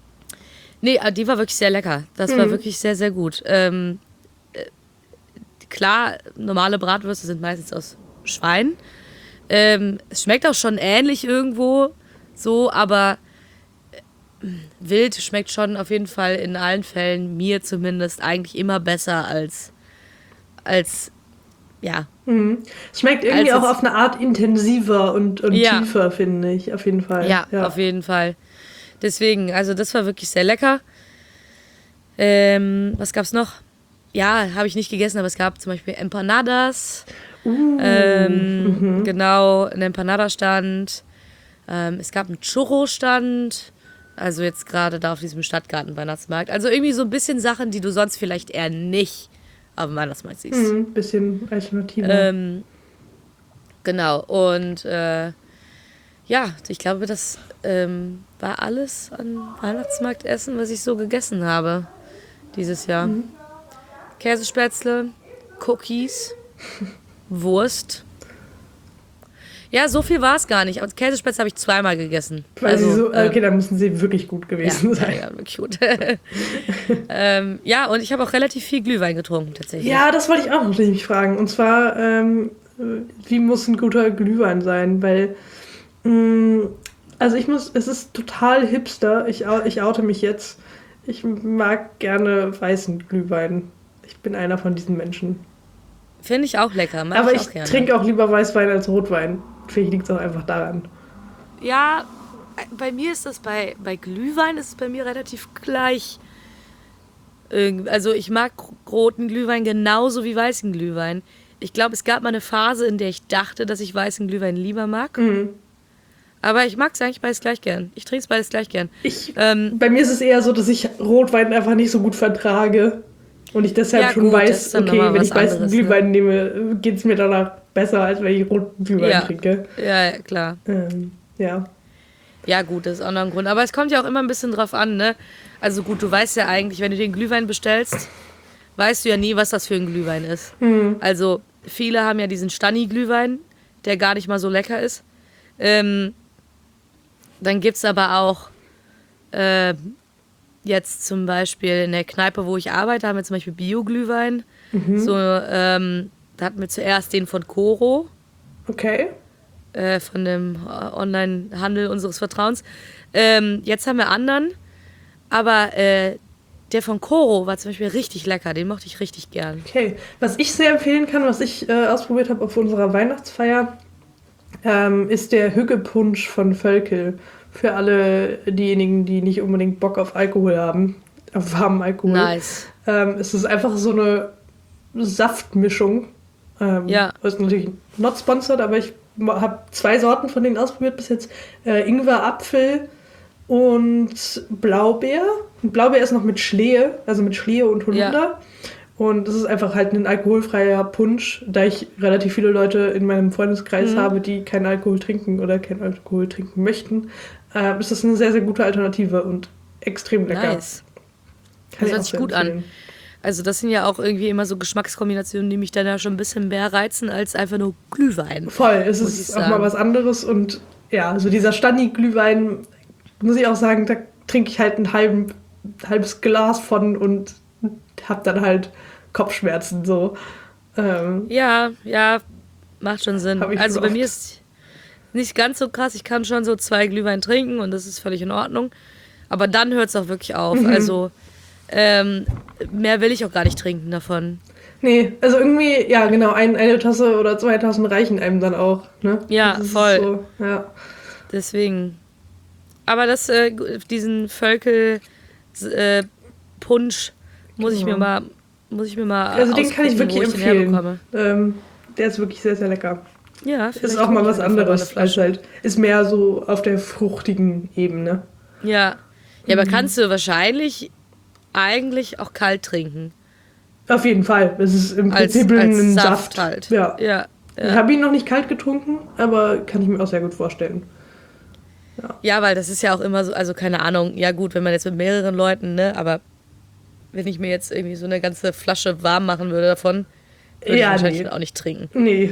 Die war wirklich sehr lecker. Das war wirklich sehr, sehr gut. klar, normale Bratwürste sind meistens aus Schwein. Es schmeckt auch schon ähnlich irgendwo so, aber Wild schmeckt schon auf jeden Fall in allen Fällen, mir zumindest, eigentlich immer besser als ja. Es schmeckt irgendwie Als auch es- auf eine Art intensiver und Ja. tiefer, finde ich, auf jeden Fall. Ja, auf jeden Fall. Deswegen, also das war wirklich sehr lecker. Was gab's noch? Ja, habe ich nicht gegessen, aber es gab zum Beispiel Empanadas. Genau, ein Empanada-Stand. Es gab einen Churro-Stand. Also jetzt gerade da auf diesem Stadtgarten-Weihnachtsmarkt. Also irgendwie so ein bisschen Sachen, die du sonst vielleicht eher nicht auf dem Weihnachtsmarkt siehst. Ein bisschen alternativer. Genau, und ja, ich glaube, das war alles an Weihnachtsmarktessen, was ich so gegessen habe dieses Jahr. Käsespätzle, Cookies, Wurst. Ja, so viel war es gar nicht. Aber Käsespätzle habe ich zweimal gegessen. Weil sie so, okay, dann müssen sie wirklich gut gewesen sein. Ja, wirklich gut. Ja, und ich habe auch relativ viel Glühwein getrunken, tatsächlich. Ja, das wollte ich auch noch nämlich fragen. Und zwar, wie muss ein guter Glühwein sein? Weil, also es ist total hipster. Ich oute mich jetzt. Ich mag gerne weißen Glühwein. Ich bin einer von diesen Menschen. Finde ich auch lecker. Mag Aber ich ich auch gerne. trinke auch lieber Weißwein als Rotwein. Vielleicht liegt es auch einfach daran. Ja, bei mir ist das bei Glühwein ist es bei mir relativ gleich. Also ich mag roten Glühwein genauso wie weißen Glühwein. Ich glaube, es gab mal eine Phase, in der ich dachte, dass ich weißen Glühwein lieber mag. Aber ich mag es eigentlich beides gleich gern. Ich trinke es beides gleich gern. Bei mir ist es eher so, dass ich Rotwein einfach nicht so gut vertrage. Und ich deshalb Ja, schon gut, das weiß, ist dann okay, nochmal wenn was ich weißen anderes, Glühwein nehme, geht es mir danach besser, als wenn ich roten Glühwein trinke. Ja, klar. Ja. Ja, gut, das ist auch noch ein Grund. Aber es kommt ja auch immer ein bisschen drauf an, ne? Also gut, du weißt ja eigentlich, wenn du den Glühwein bestellst, weißt du ja nie, was das für ein Glühwein ist. Also viele haben ja diesen Stani-Glühwein, der gar nicht mal so lecker ist. Dann gibt es aber auch jetzt zum Beispiel in der Kneipe, wo ich arbeite, haben wir zum Beispiel Bio-Glühwein. So, da hatten wir zuerst den von Coro, Okay. von dem Online-Handel unseres Vertrauens. Jetzt haben wir anderen, aber der von Coro war zum Beispiel richtig lecker, den mochte ich richtig gern. Okay. Was ich sehr empfehlen kann, was ich ausprobiert habe auf unserer Weihnachtsfeier, ist der Hüggepunsch von Völkel. Für alle diejenigen, die nicht unbedingt Bock auf Alkohol haben, auf warmen Alkohol. Nice. Es ist einfach so eine Saftmischung. Ja. Ist natürlich not sponsored, aber ich habe 2 Sorten von denen ausprobiert bis jetzt. Ingwer, Apfel und Blaubeer. Und Blaubeer ist noch mit Schlehe, also mit Schlehe und Holunder. Ja. Und das ist einfach halt ein alkoholfreier Punsch, da ich relativ viele Leute in meinem Freundeskreis habe, die keinen Alkohol trinken oder keinen Alkohol trinken möchten. Ist das eine sehr, sehr gute Alternative und extrem lecker. Nice. Kann Das ich hört auch sich sehr gut an. empfehlen. Also das sind ja auch irgendwie immer so Geschmackskombinationen, die mich dann ja schon ein bisschen mehr reizen als einfach nur Glühwein. Voll, es muss ich ist auch sagen. mal was anderes und ja, so dieser Stani-Glühwein, muss ich auch sagen, da trinke ich halt ein halbes Glas von und hab dann halt Kopfschmerzen so. Ja, macht schon Sinn. Hab ich Also schon bei oft. mir ist nicht ganz so krass. Ich kann schon so 2 Glühwein trinken und das ist völlig in Ordnung. Aber dann hört es auch wirklich auf. Also mehr will ich auch gar nicht trinken davon. Nee, also irgendwie, ja genau, eine Tasse oder 2 Tassen reichen einem dann auch. Ne? Ja, Das ist voll. So, ja. Deswegen. Aber diesen Völkel Punsch muss ich mir mal Also den kann ich ausgucken, wirklich wo ich den empfehlen. herbekomme. Der ist wirklich sehr, sehr lecker. Ja, Ist auch mal was anderes, als halt, ist mehr so auf der fruchtigen Ebene. Ja, aber kannst du wahrscheinlich eigentlich auch kalt trinken. Auf jeden Fall. Es ist im Als Prinzip ein Saft Saft. halt. Ja. Ja, Ich habe ihn noch nicht kalt getrunken, aber kann ich mir auch sehr gut vorstellen. ja, weil das ist ja auch immer so, also keine Ahnung, ja gut, wenn man jetzt mit mehreren Leuten, ne, aber wenn ich mir jetzt irgendwie so eine ganze Flasche warm machen würde davon, würde ich wahrscheinlich auch nicht trinken. Nee,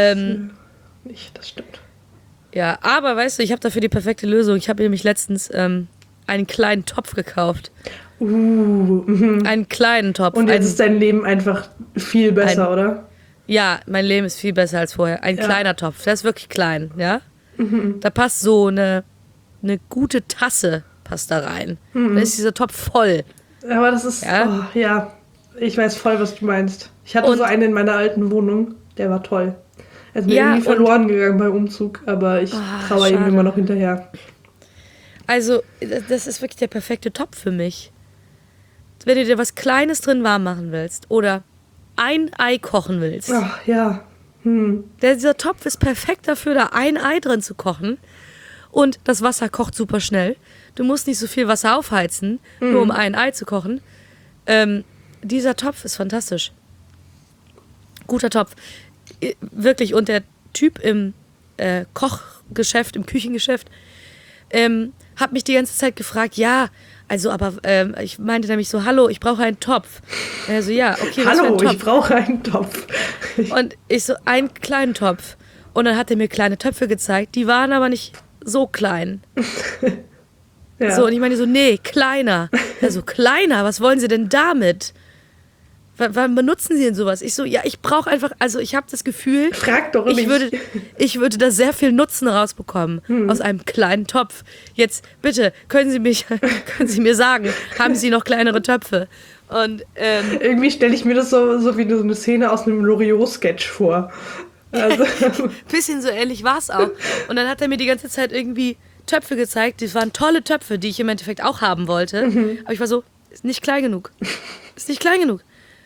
nicht, das stimmt. Ja, aber weißt du, ich habe dafür die perfekte Lösung. Ich habe nämlich letztens einen kleinen Topf gekauft. Einen kleinen Topf. Und jetzt ist dein Leben einfach viel besser, oder? Ja, mein Leben ist viel besser als vorher. Ein kleiner Topf, der ist wirklich klein, ja. Da passt so eine gute Tasse passt da rein. Dann ist dieser Topf voll. Aber das ist, ich weiß voll, was du meinst. Ich hatte so einen in meiner alten Wohnung, der war toll. Er ist mir irgendwie verloren gegangen beim Umzug, aber ich trauere ihm immer noch hinterher. Also, das ist wirklich der perfekte Topf für mich. Wenn du dir was Kleines drin warm machen willst oder ein Ei kochen willst. Ach, ja. Dieser Topf ist perfekt dafür, da ein Ei drin zu kochen. Und das Wasser kocht super schnell. Du musst nicht so viel Wasser aufheizen, nur um ein Ei zu kochen. Dieser Topf ist fantastisch. Guter Topf. Wirklich. Und der Typ im Kochgeschäft, im Küchengeschäft, hat mich die ganze Zeit gefragt, ich meinte nämlich so, hallo, ich brauche einen Topf. Also ja, okay, was für ein Topf? Ich brauche einen Topf. Und ich so, einen kleinen Topf. Und dann hat er mir kleine Töpfe gezeigt, die waren aber nicht so klein. Ja. So, und ich meine so, nee, kleiner. Also kleiner, was wollen Sie denn damit? Wann benutzen Sie denn sowas? Ich so, ja, ich brauche einfach, also ich habe das Gefühl, frag doch nicht. Ich würde da sehr viel Nutzen rausbekommen aus einem kleinen Topf. Jetzt, bitte, können Sie mir sagen, haben Sie noch kleinere Töpfe? Und irgendwie stelle ich mir das so wie so eine Szene aus einem Loriot-Sketch vor. Also. Bisschen so ähnlich war es auch. Und dann hat er mir die ganze Zeit irgendwie Töpfe gezeigt. Das waren tolle Töpfe, die ich im Endeffekt auch haben wollte. Aber ich war so, ist nicht klein genug. Ist nicht klein genug.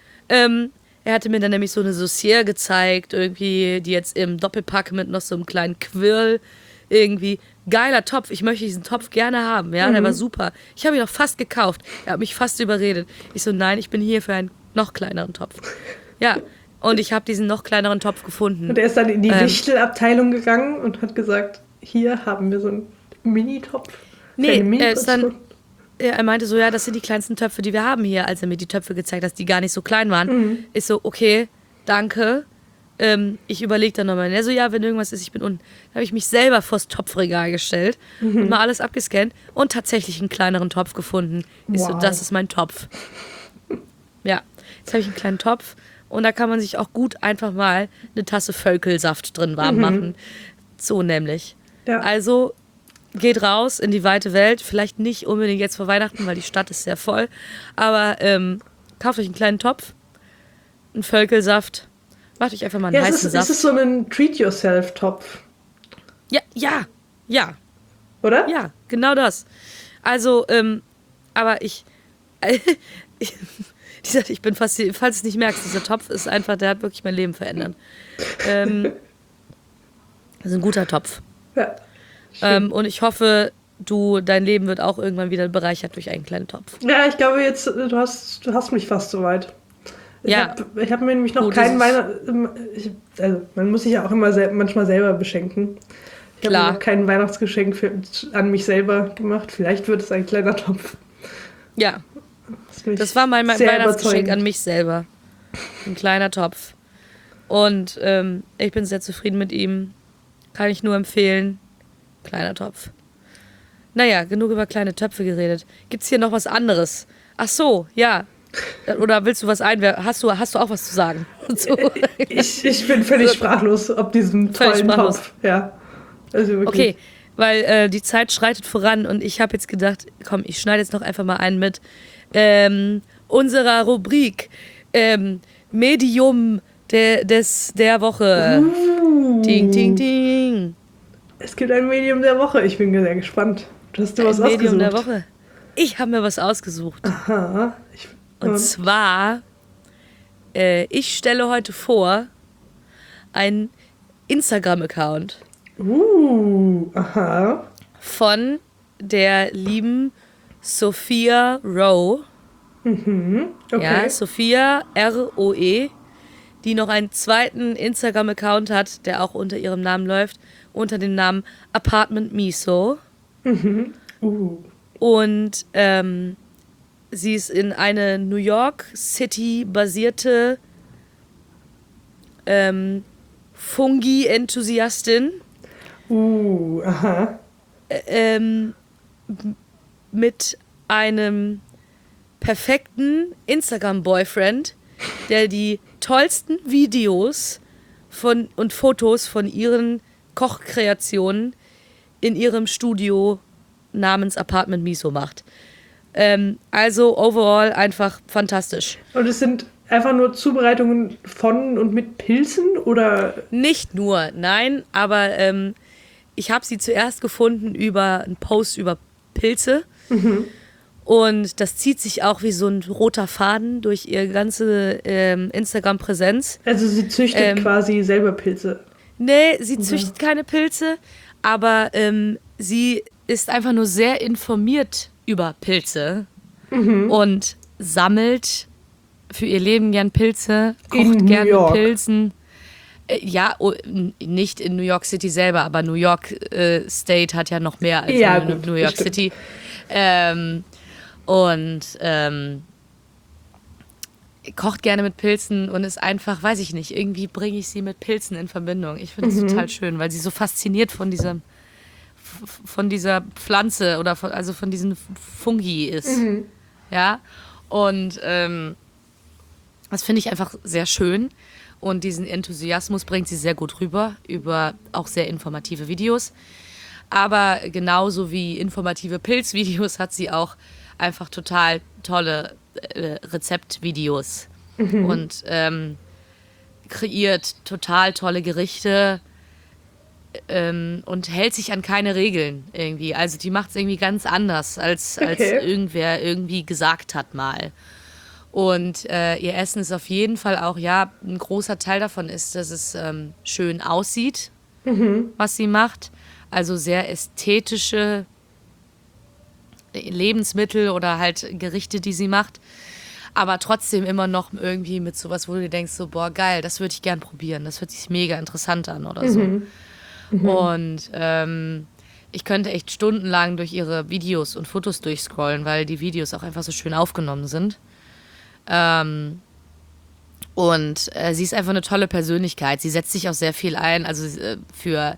Er hatte mir dann nämlich so eine Saucier gezeigt, irgendwie, die jetzt im Doppelpack mit noch so einem kleinen Quirl irgendwie. Geiler Topf, ich möchte diesen Topf gerne haben, ja, der war super. Ich habe ihn auch fast gekauft, er hat mich fast überredet. Ich so, nein, ich bin hier für einen noch kleineren Topf. Ja, und ich habe diesen noch kleineren Topf gefunden. Und er ist dann in die Wichtelabteilung gegangen und hat gesagt, hier haben wir so einen Mini-Topf. Er meinte so, ja, das sind die kleinsten Töpfe, die wir haben hier, als er mir die Töpfe gezeigt hat, die gar nicht so klein waren. Ich so, okay, danke. Ich überlege dann nochmal. Er so, ja, wenn irgendwas ist, ich bin unten. Da habe ich mich selber vors Topfregal gestellt und mal alles abgescannt und tatsächlich einen kleineren Topf gefunden. Ich so, das ist mein Topf. Ja, jetzt habe ich einen kleinen Topf und da kann man sich auch gut einfach mal eine Tasse Völkelsaft drin warm machen. So nämlich. Ja. Also geht raus in die weite Welt. Vielleicht nicht unbedingt jetzt vor Weihnachten, weil die Stadt ist sehr voll. Aber kauft euch einen kleinen Topf, einen Völkelsaft. Macht euch einfach mal einen heißen Saft. Ist es so ein Treat-Yourself-Topf? Ja. Oder? Ja, genau das. Also, aber ich bin fast, falls du es nicht merkst, dieser Topf ist einfach, der hat wirklich mein Leben verändert. Das ist ein guter Topf. Ja. Und ich hoffe, dein Leben wird auch irgendwann wieder bereichert durch einen kleinen Topf. Ja, ich glaube jetzt, du hast mich fast soweit. Ich habe mir nämlich noch keinen also man muss sich ja auch immer manchmal selber beschenken. Ich habe mir noch kein Weihnachtsgeschenk an mich selber gemacht. Vielleicht wird es ein kleiner Topf. Ja, das war mein Weihnachtsgeschenk an mich selber. Ein kleiner Topf. Und ich bin sehr zufrieden mit ihm. Kann ich nur empfehlen. Kleiner Topf. Naja, genug über kleine Töpfe geredet. Gibt's hier noch was anderes? Ach so, ja. Oder willst du was einwerfen? Hast du auch was zu sagen? So. Ich bin völlig sprachlos ob diesem tollen Topf. Ja. Also wirklich. Okay, weil die Zeit schreitet voran und ich habe jetzt gedacht, komm, ich schneide jetzt noch einfach mal einen mit unserer Rubrik Medium der Woche. Ding, ding, ding. Es gibt ein Medium der Woche. Ich bin sehr gespannt. Hast du was ausgesucht? Medium der Woche. Ich habe mir was ausgesucht. Aha. Und zwar, ich stelle heute vor, einen Instagram-Account. Aha. Von der lieben Sophia Roe. Okay. Ja, Sophia R-O-E, die noch einen zweiten Instagram-Account hat, der auch unter ihrem Namen läuft, unter dem Namen Apartment Miso. Und sie ist in eine New York City basierte Fungi-Enthusiastin. Aha. Mit einem perfekten Instagram-Boyfriend, der die tollsten Videos und Fotos von ihren Kochkreationen in ihrem Studio namens Apartment Miso macht. Also overall einfach fantastisch. Und es sind einfach nur Zubereitungen von und mit Pilzen oder? Nicht nur, nein, aber ich habe sie zuerst gefunden über einen Post über Pilze. Und das zieht sich auch wie so ein roter Faden durch ihre ganze Instagram-Präsenz. Also sie züchtet quasi selber Pilze? Nee, sie züchtet keine Pilze, aber sie ist einfach nur sehr informiert über Pilze und sammelt für ihr Leben gern Pilze, kocht gern mit Pilzen. Ja, nicht in New York City selber, aber New York State hat ja noch mehr als New York City. Kocht gerne mit Pilzen und ist einfach, weiß ich nicht, irgendwie bringe ich sie mit Pilzen in Verbindung. Ich finde es total schön, weil sie so fasziniert von dieser Pflanze oder von diesen Fungi ist. Ja, und das finde ich einfach sehr schön. Und diesen Enthusiasmus bringt sie sehr gut rüber, über auch sehr informative Videos. Aber genauso wie informative Pilzvideos hat sie auch einfach total tolle Rezeptvideos und kreiert total tolle Gerichte und hält sich an keine Regeln irgendwie. Also die macht es irgendwie ganz anders, als irgendwer irgendwie gesagt hat mal. Und ihr Essen ist auf jeden Fall auch, ja, ein großer Teil davon ist, dass es schön aussieht, was sie macht. Also sehr ästhetische Lebensmittel oder halt Gerichte, die sie macht. Aber trotzdem immer noch irgendwie mit sowas, wo du dir denkst, so, boah, geil, das würde ich gern probieren. Das hört sich mega interessant an oder so. Und ich könnte echt stundenlang durch ihre Videos und Fotos durchscrollen, weil die Videos auch einfach so schön aufgenommen sind. Und sie ist einfach eine tolle Persönlichkeit. Sie setzt sich auch sehr viel ein, also für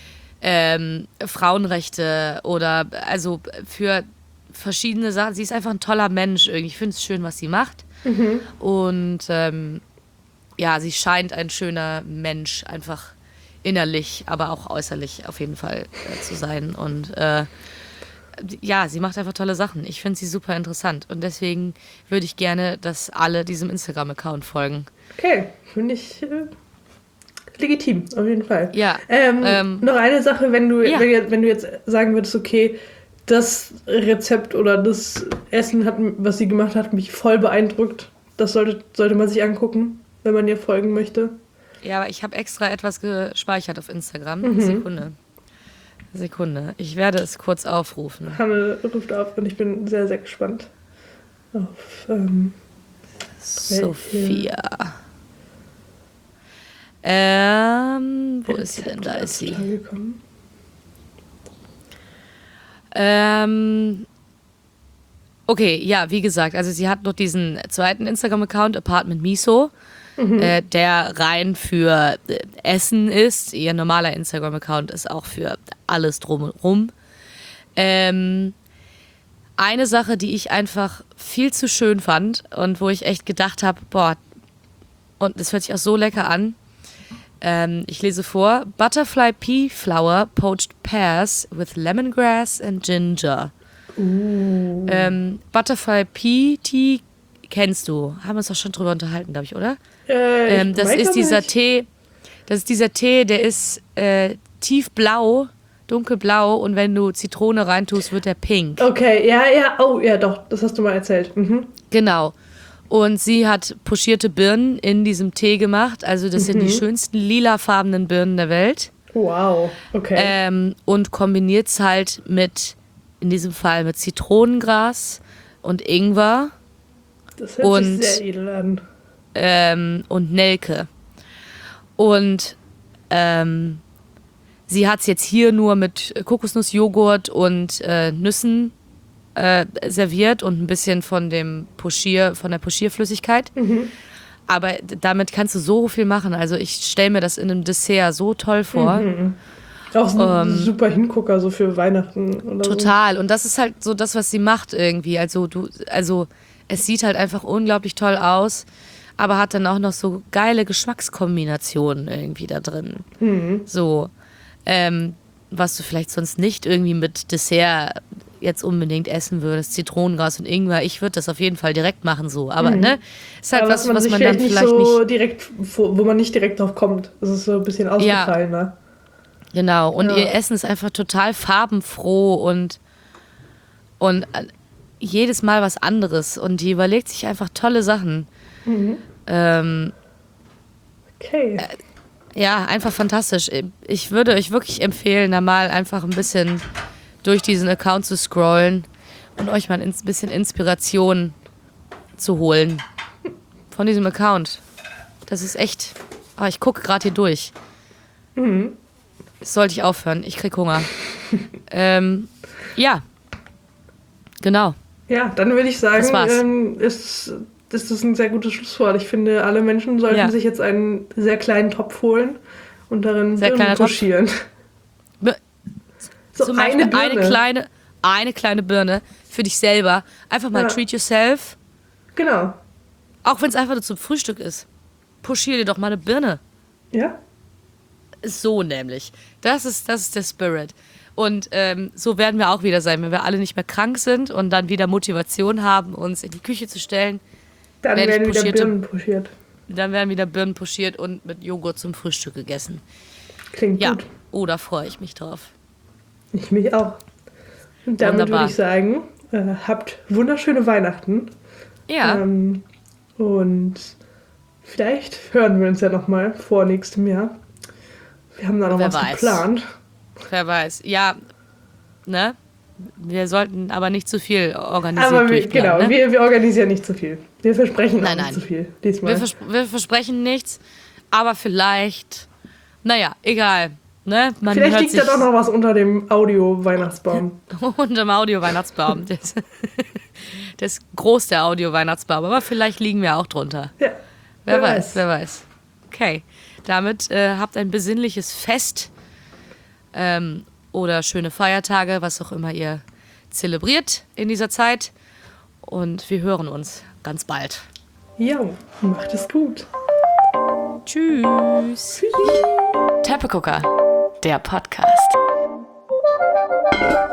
Frauenrechte oder also für verschiedene Sachen. Sie ist einfach ein toller Mensch irgendwie. Ich finde es schön, was sie macht. Und ja, sie scheint ein schöner Mensch, einfach innerlich, aber auch äußerlich auf jeden Fall zu sein. Und ja, sie macht einfach tolle Sachen. Ich finde sie super interessant. Und deswegen würde ich gerne, dass alle diesem Instagram-Account folgen. Okay, finde ich legitim, auf jeden Fall. Ja. Noch eine Sache, wenn du jetzt sagen würdest, okay, das Rezept oder das Essen, was sie gemacht hat, mich voll beeindruckt. Das sollte man sich angucken, wenn man ihr folgen möchte. Ja, aber ich habe extra etwas gespeichert auf Instagram. Sekunde. Ich werde es kurz aufrufen. Hanne ruft auf und ich bin sehr, sehr gespannt auf Sophia. Wo ist sie denn? Da ist sie. Okay, ja, wie gesagt, also sie hat noch diesen zweiten Instagram-Account, Apartment Miso, der rein für Essen ist. Ihr normaler Instagram-Account ist auch für alles drumherum. Eine Sache, die ich einfach viel zu schön fand und wo ich echt gedacht habe, boah, und das hört sich auch so lecker an. Ich lese vor. Butterfly pea flower poached pears with lemongrass and ginger. Butterfly pea Tea kennst du. Haben wir uns doch schon drüber unterhalten, glaube ich, oder? Das ist dieser Tee. Das ist dieser Tee, der ist tiefblau, dunkelblau und wenn du Zitrone reintust, wird der pink. Okay, ja, oh, ja, doch, das hast du mal erzählt. Genau. Und sie hat pochierte Birnen in diesem Tee gemacht. Also das sind die schönsten lilafarbenen Birnen der Welt. Wow, okay. Und kombiniert es halt in diesem Fall mit Zitronengras und Ingwer. Das hört sich sehr edel an. Und Nelke. Und sie hat es jetzt hier nur mit Kokosnussjoghurt und Nüssen serviert und ein bisschen von der Pochierflüssigkeit. Aber damit kannst du so viel machen. Also ich stelle mir das in einem Dessert so toll vor. Auch so ein super Hingucker so für Weihnachten oder total. So. Und das ist halt so das, was sie macht irgendwie. Also es sieht halt einfach unglaublich toll aus, aber hat dann auch noch so geile Geschmackskombinationen irgendwie da drin. So, was du vielleicht sonst nicht irgendwie mit Dessert jetzt unbedingt essen würdest. Zitronengras und Ingwer. Ich würde das auf jeden Fall direkt machen so. Aber ne, ist halt Aber was man sich dann nicht vielleicht so nicht... direkt, wo man nicht direkt drauf kommt. Das ist so ein bisschen ausgefallener. Genau. Und ihr Essen ist einfach total farbenfroh und jedes Mal was anderes. Und die überlegt sich einfach tolle Sachen. Okay. Ja, einfach fantastisch. Ich würde euch wirklich empfehlen, da mal einfach ein bisschen durch diesen Account zu scrollen und euch mal ein bisschen Inspiration zu holen von diesem Account. Das ist echt... ich gucke gerade hier durch. Sollte ich aufhören. Ich krieg Hunger. Ja. Genau. Ja, dann würde ich Das war's. sagen, ist das ein sehr gutes Schlusswort. Ich finde, alle Menschen sollten sich jetzt einen sehr kleinen Topf holen und darin Birnen pochieren. So zum Beispiel eine Birne. eine kleine Birne für dich selber. Einfach mal treat yourself. Genau. Auch wenn es einfach nur zum Frühstück ist. Pochier dir doch mal eine Birne. Ja. So nämlich. Das ist der Spirit. Und so werden wir auch wieder sein, wenn wir alle nicht mehr krank sind und dann wieder Motivation haben, uns in die Küche zu stellen. Dann werden wieder Birnen pochiert. Dann werden wieder Birnen pochiert und mit Joghurt zum Frühstück gegessen. Klingt gut. Oh, da freue ich mich drauf. Ich mich auch. Und damit würde ich sagen, habt wunderschöne Weihnachten. Ja. Und vielleicht hören wir uns ja nochmal vor nächstem Jahr. Wir haben da noch was geplant. Wer weiß. Ja, ne? Wir sollten aber nicht zu viel organisieren. Genau, wir organisieren nicht zu viel. Wir versprechen auch nicht zu viel diesmal. Wir versprechen nichts, aber vielleicht, naja, egal. Ne? Vielleicht liegt da doch noch was unter dem Audio-Weihnachtsbaum. Unter dem Audio-Weihnachtsbaum. Das ist groß, der Audio-Weihnachtsbaum, aber vielleicht liegen wir auch drunter. Ja. Wer weiß. Okay, damit habt ein besinnliches Fest oder schöne Feiertage, was auch immer ihr zelebriert in dieser Zeit. Und wir hören uns ganz bald. Ja, macht es gut. Tschüss. Teppegucker, der Podcast.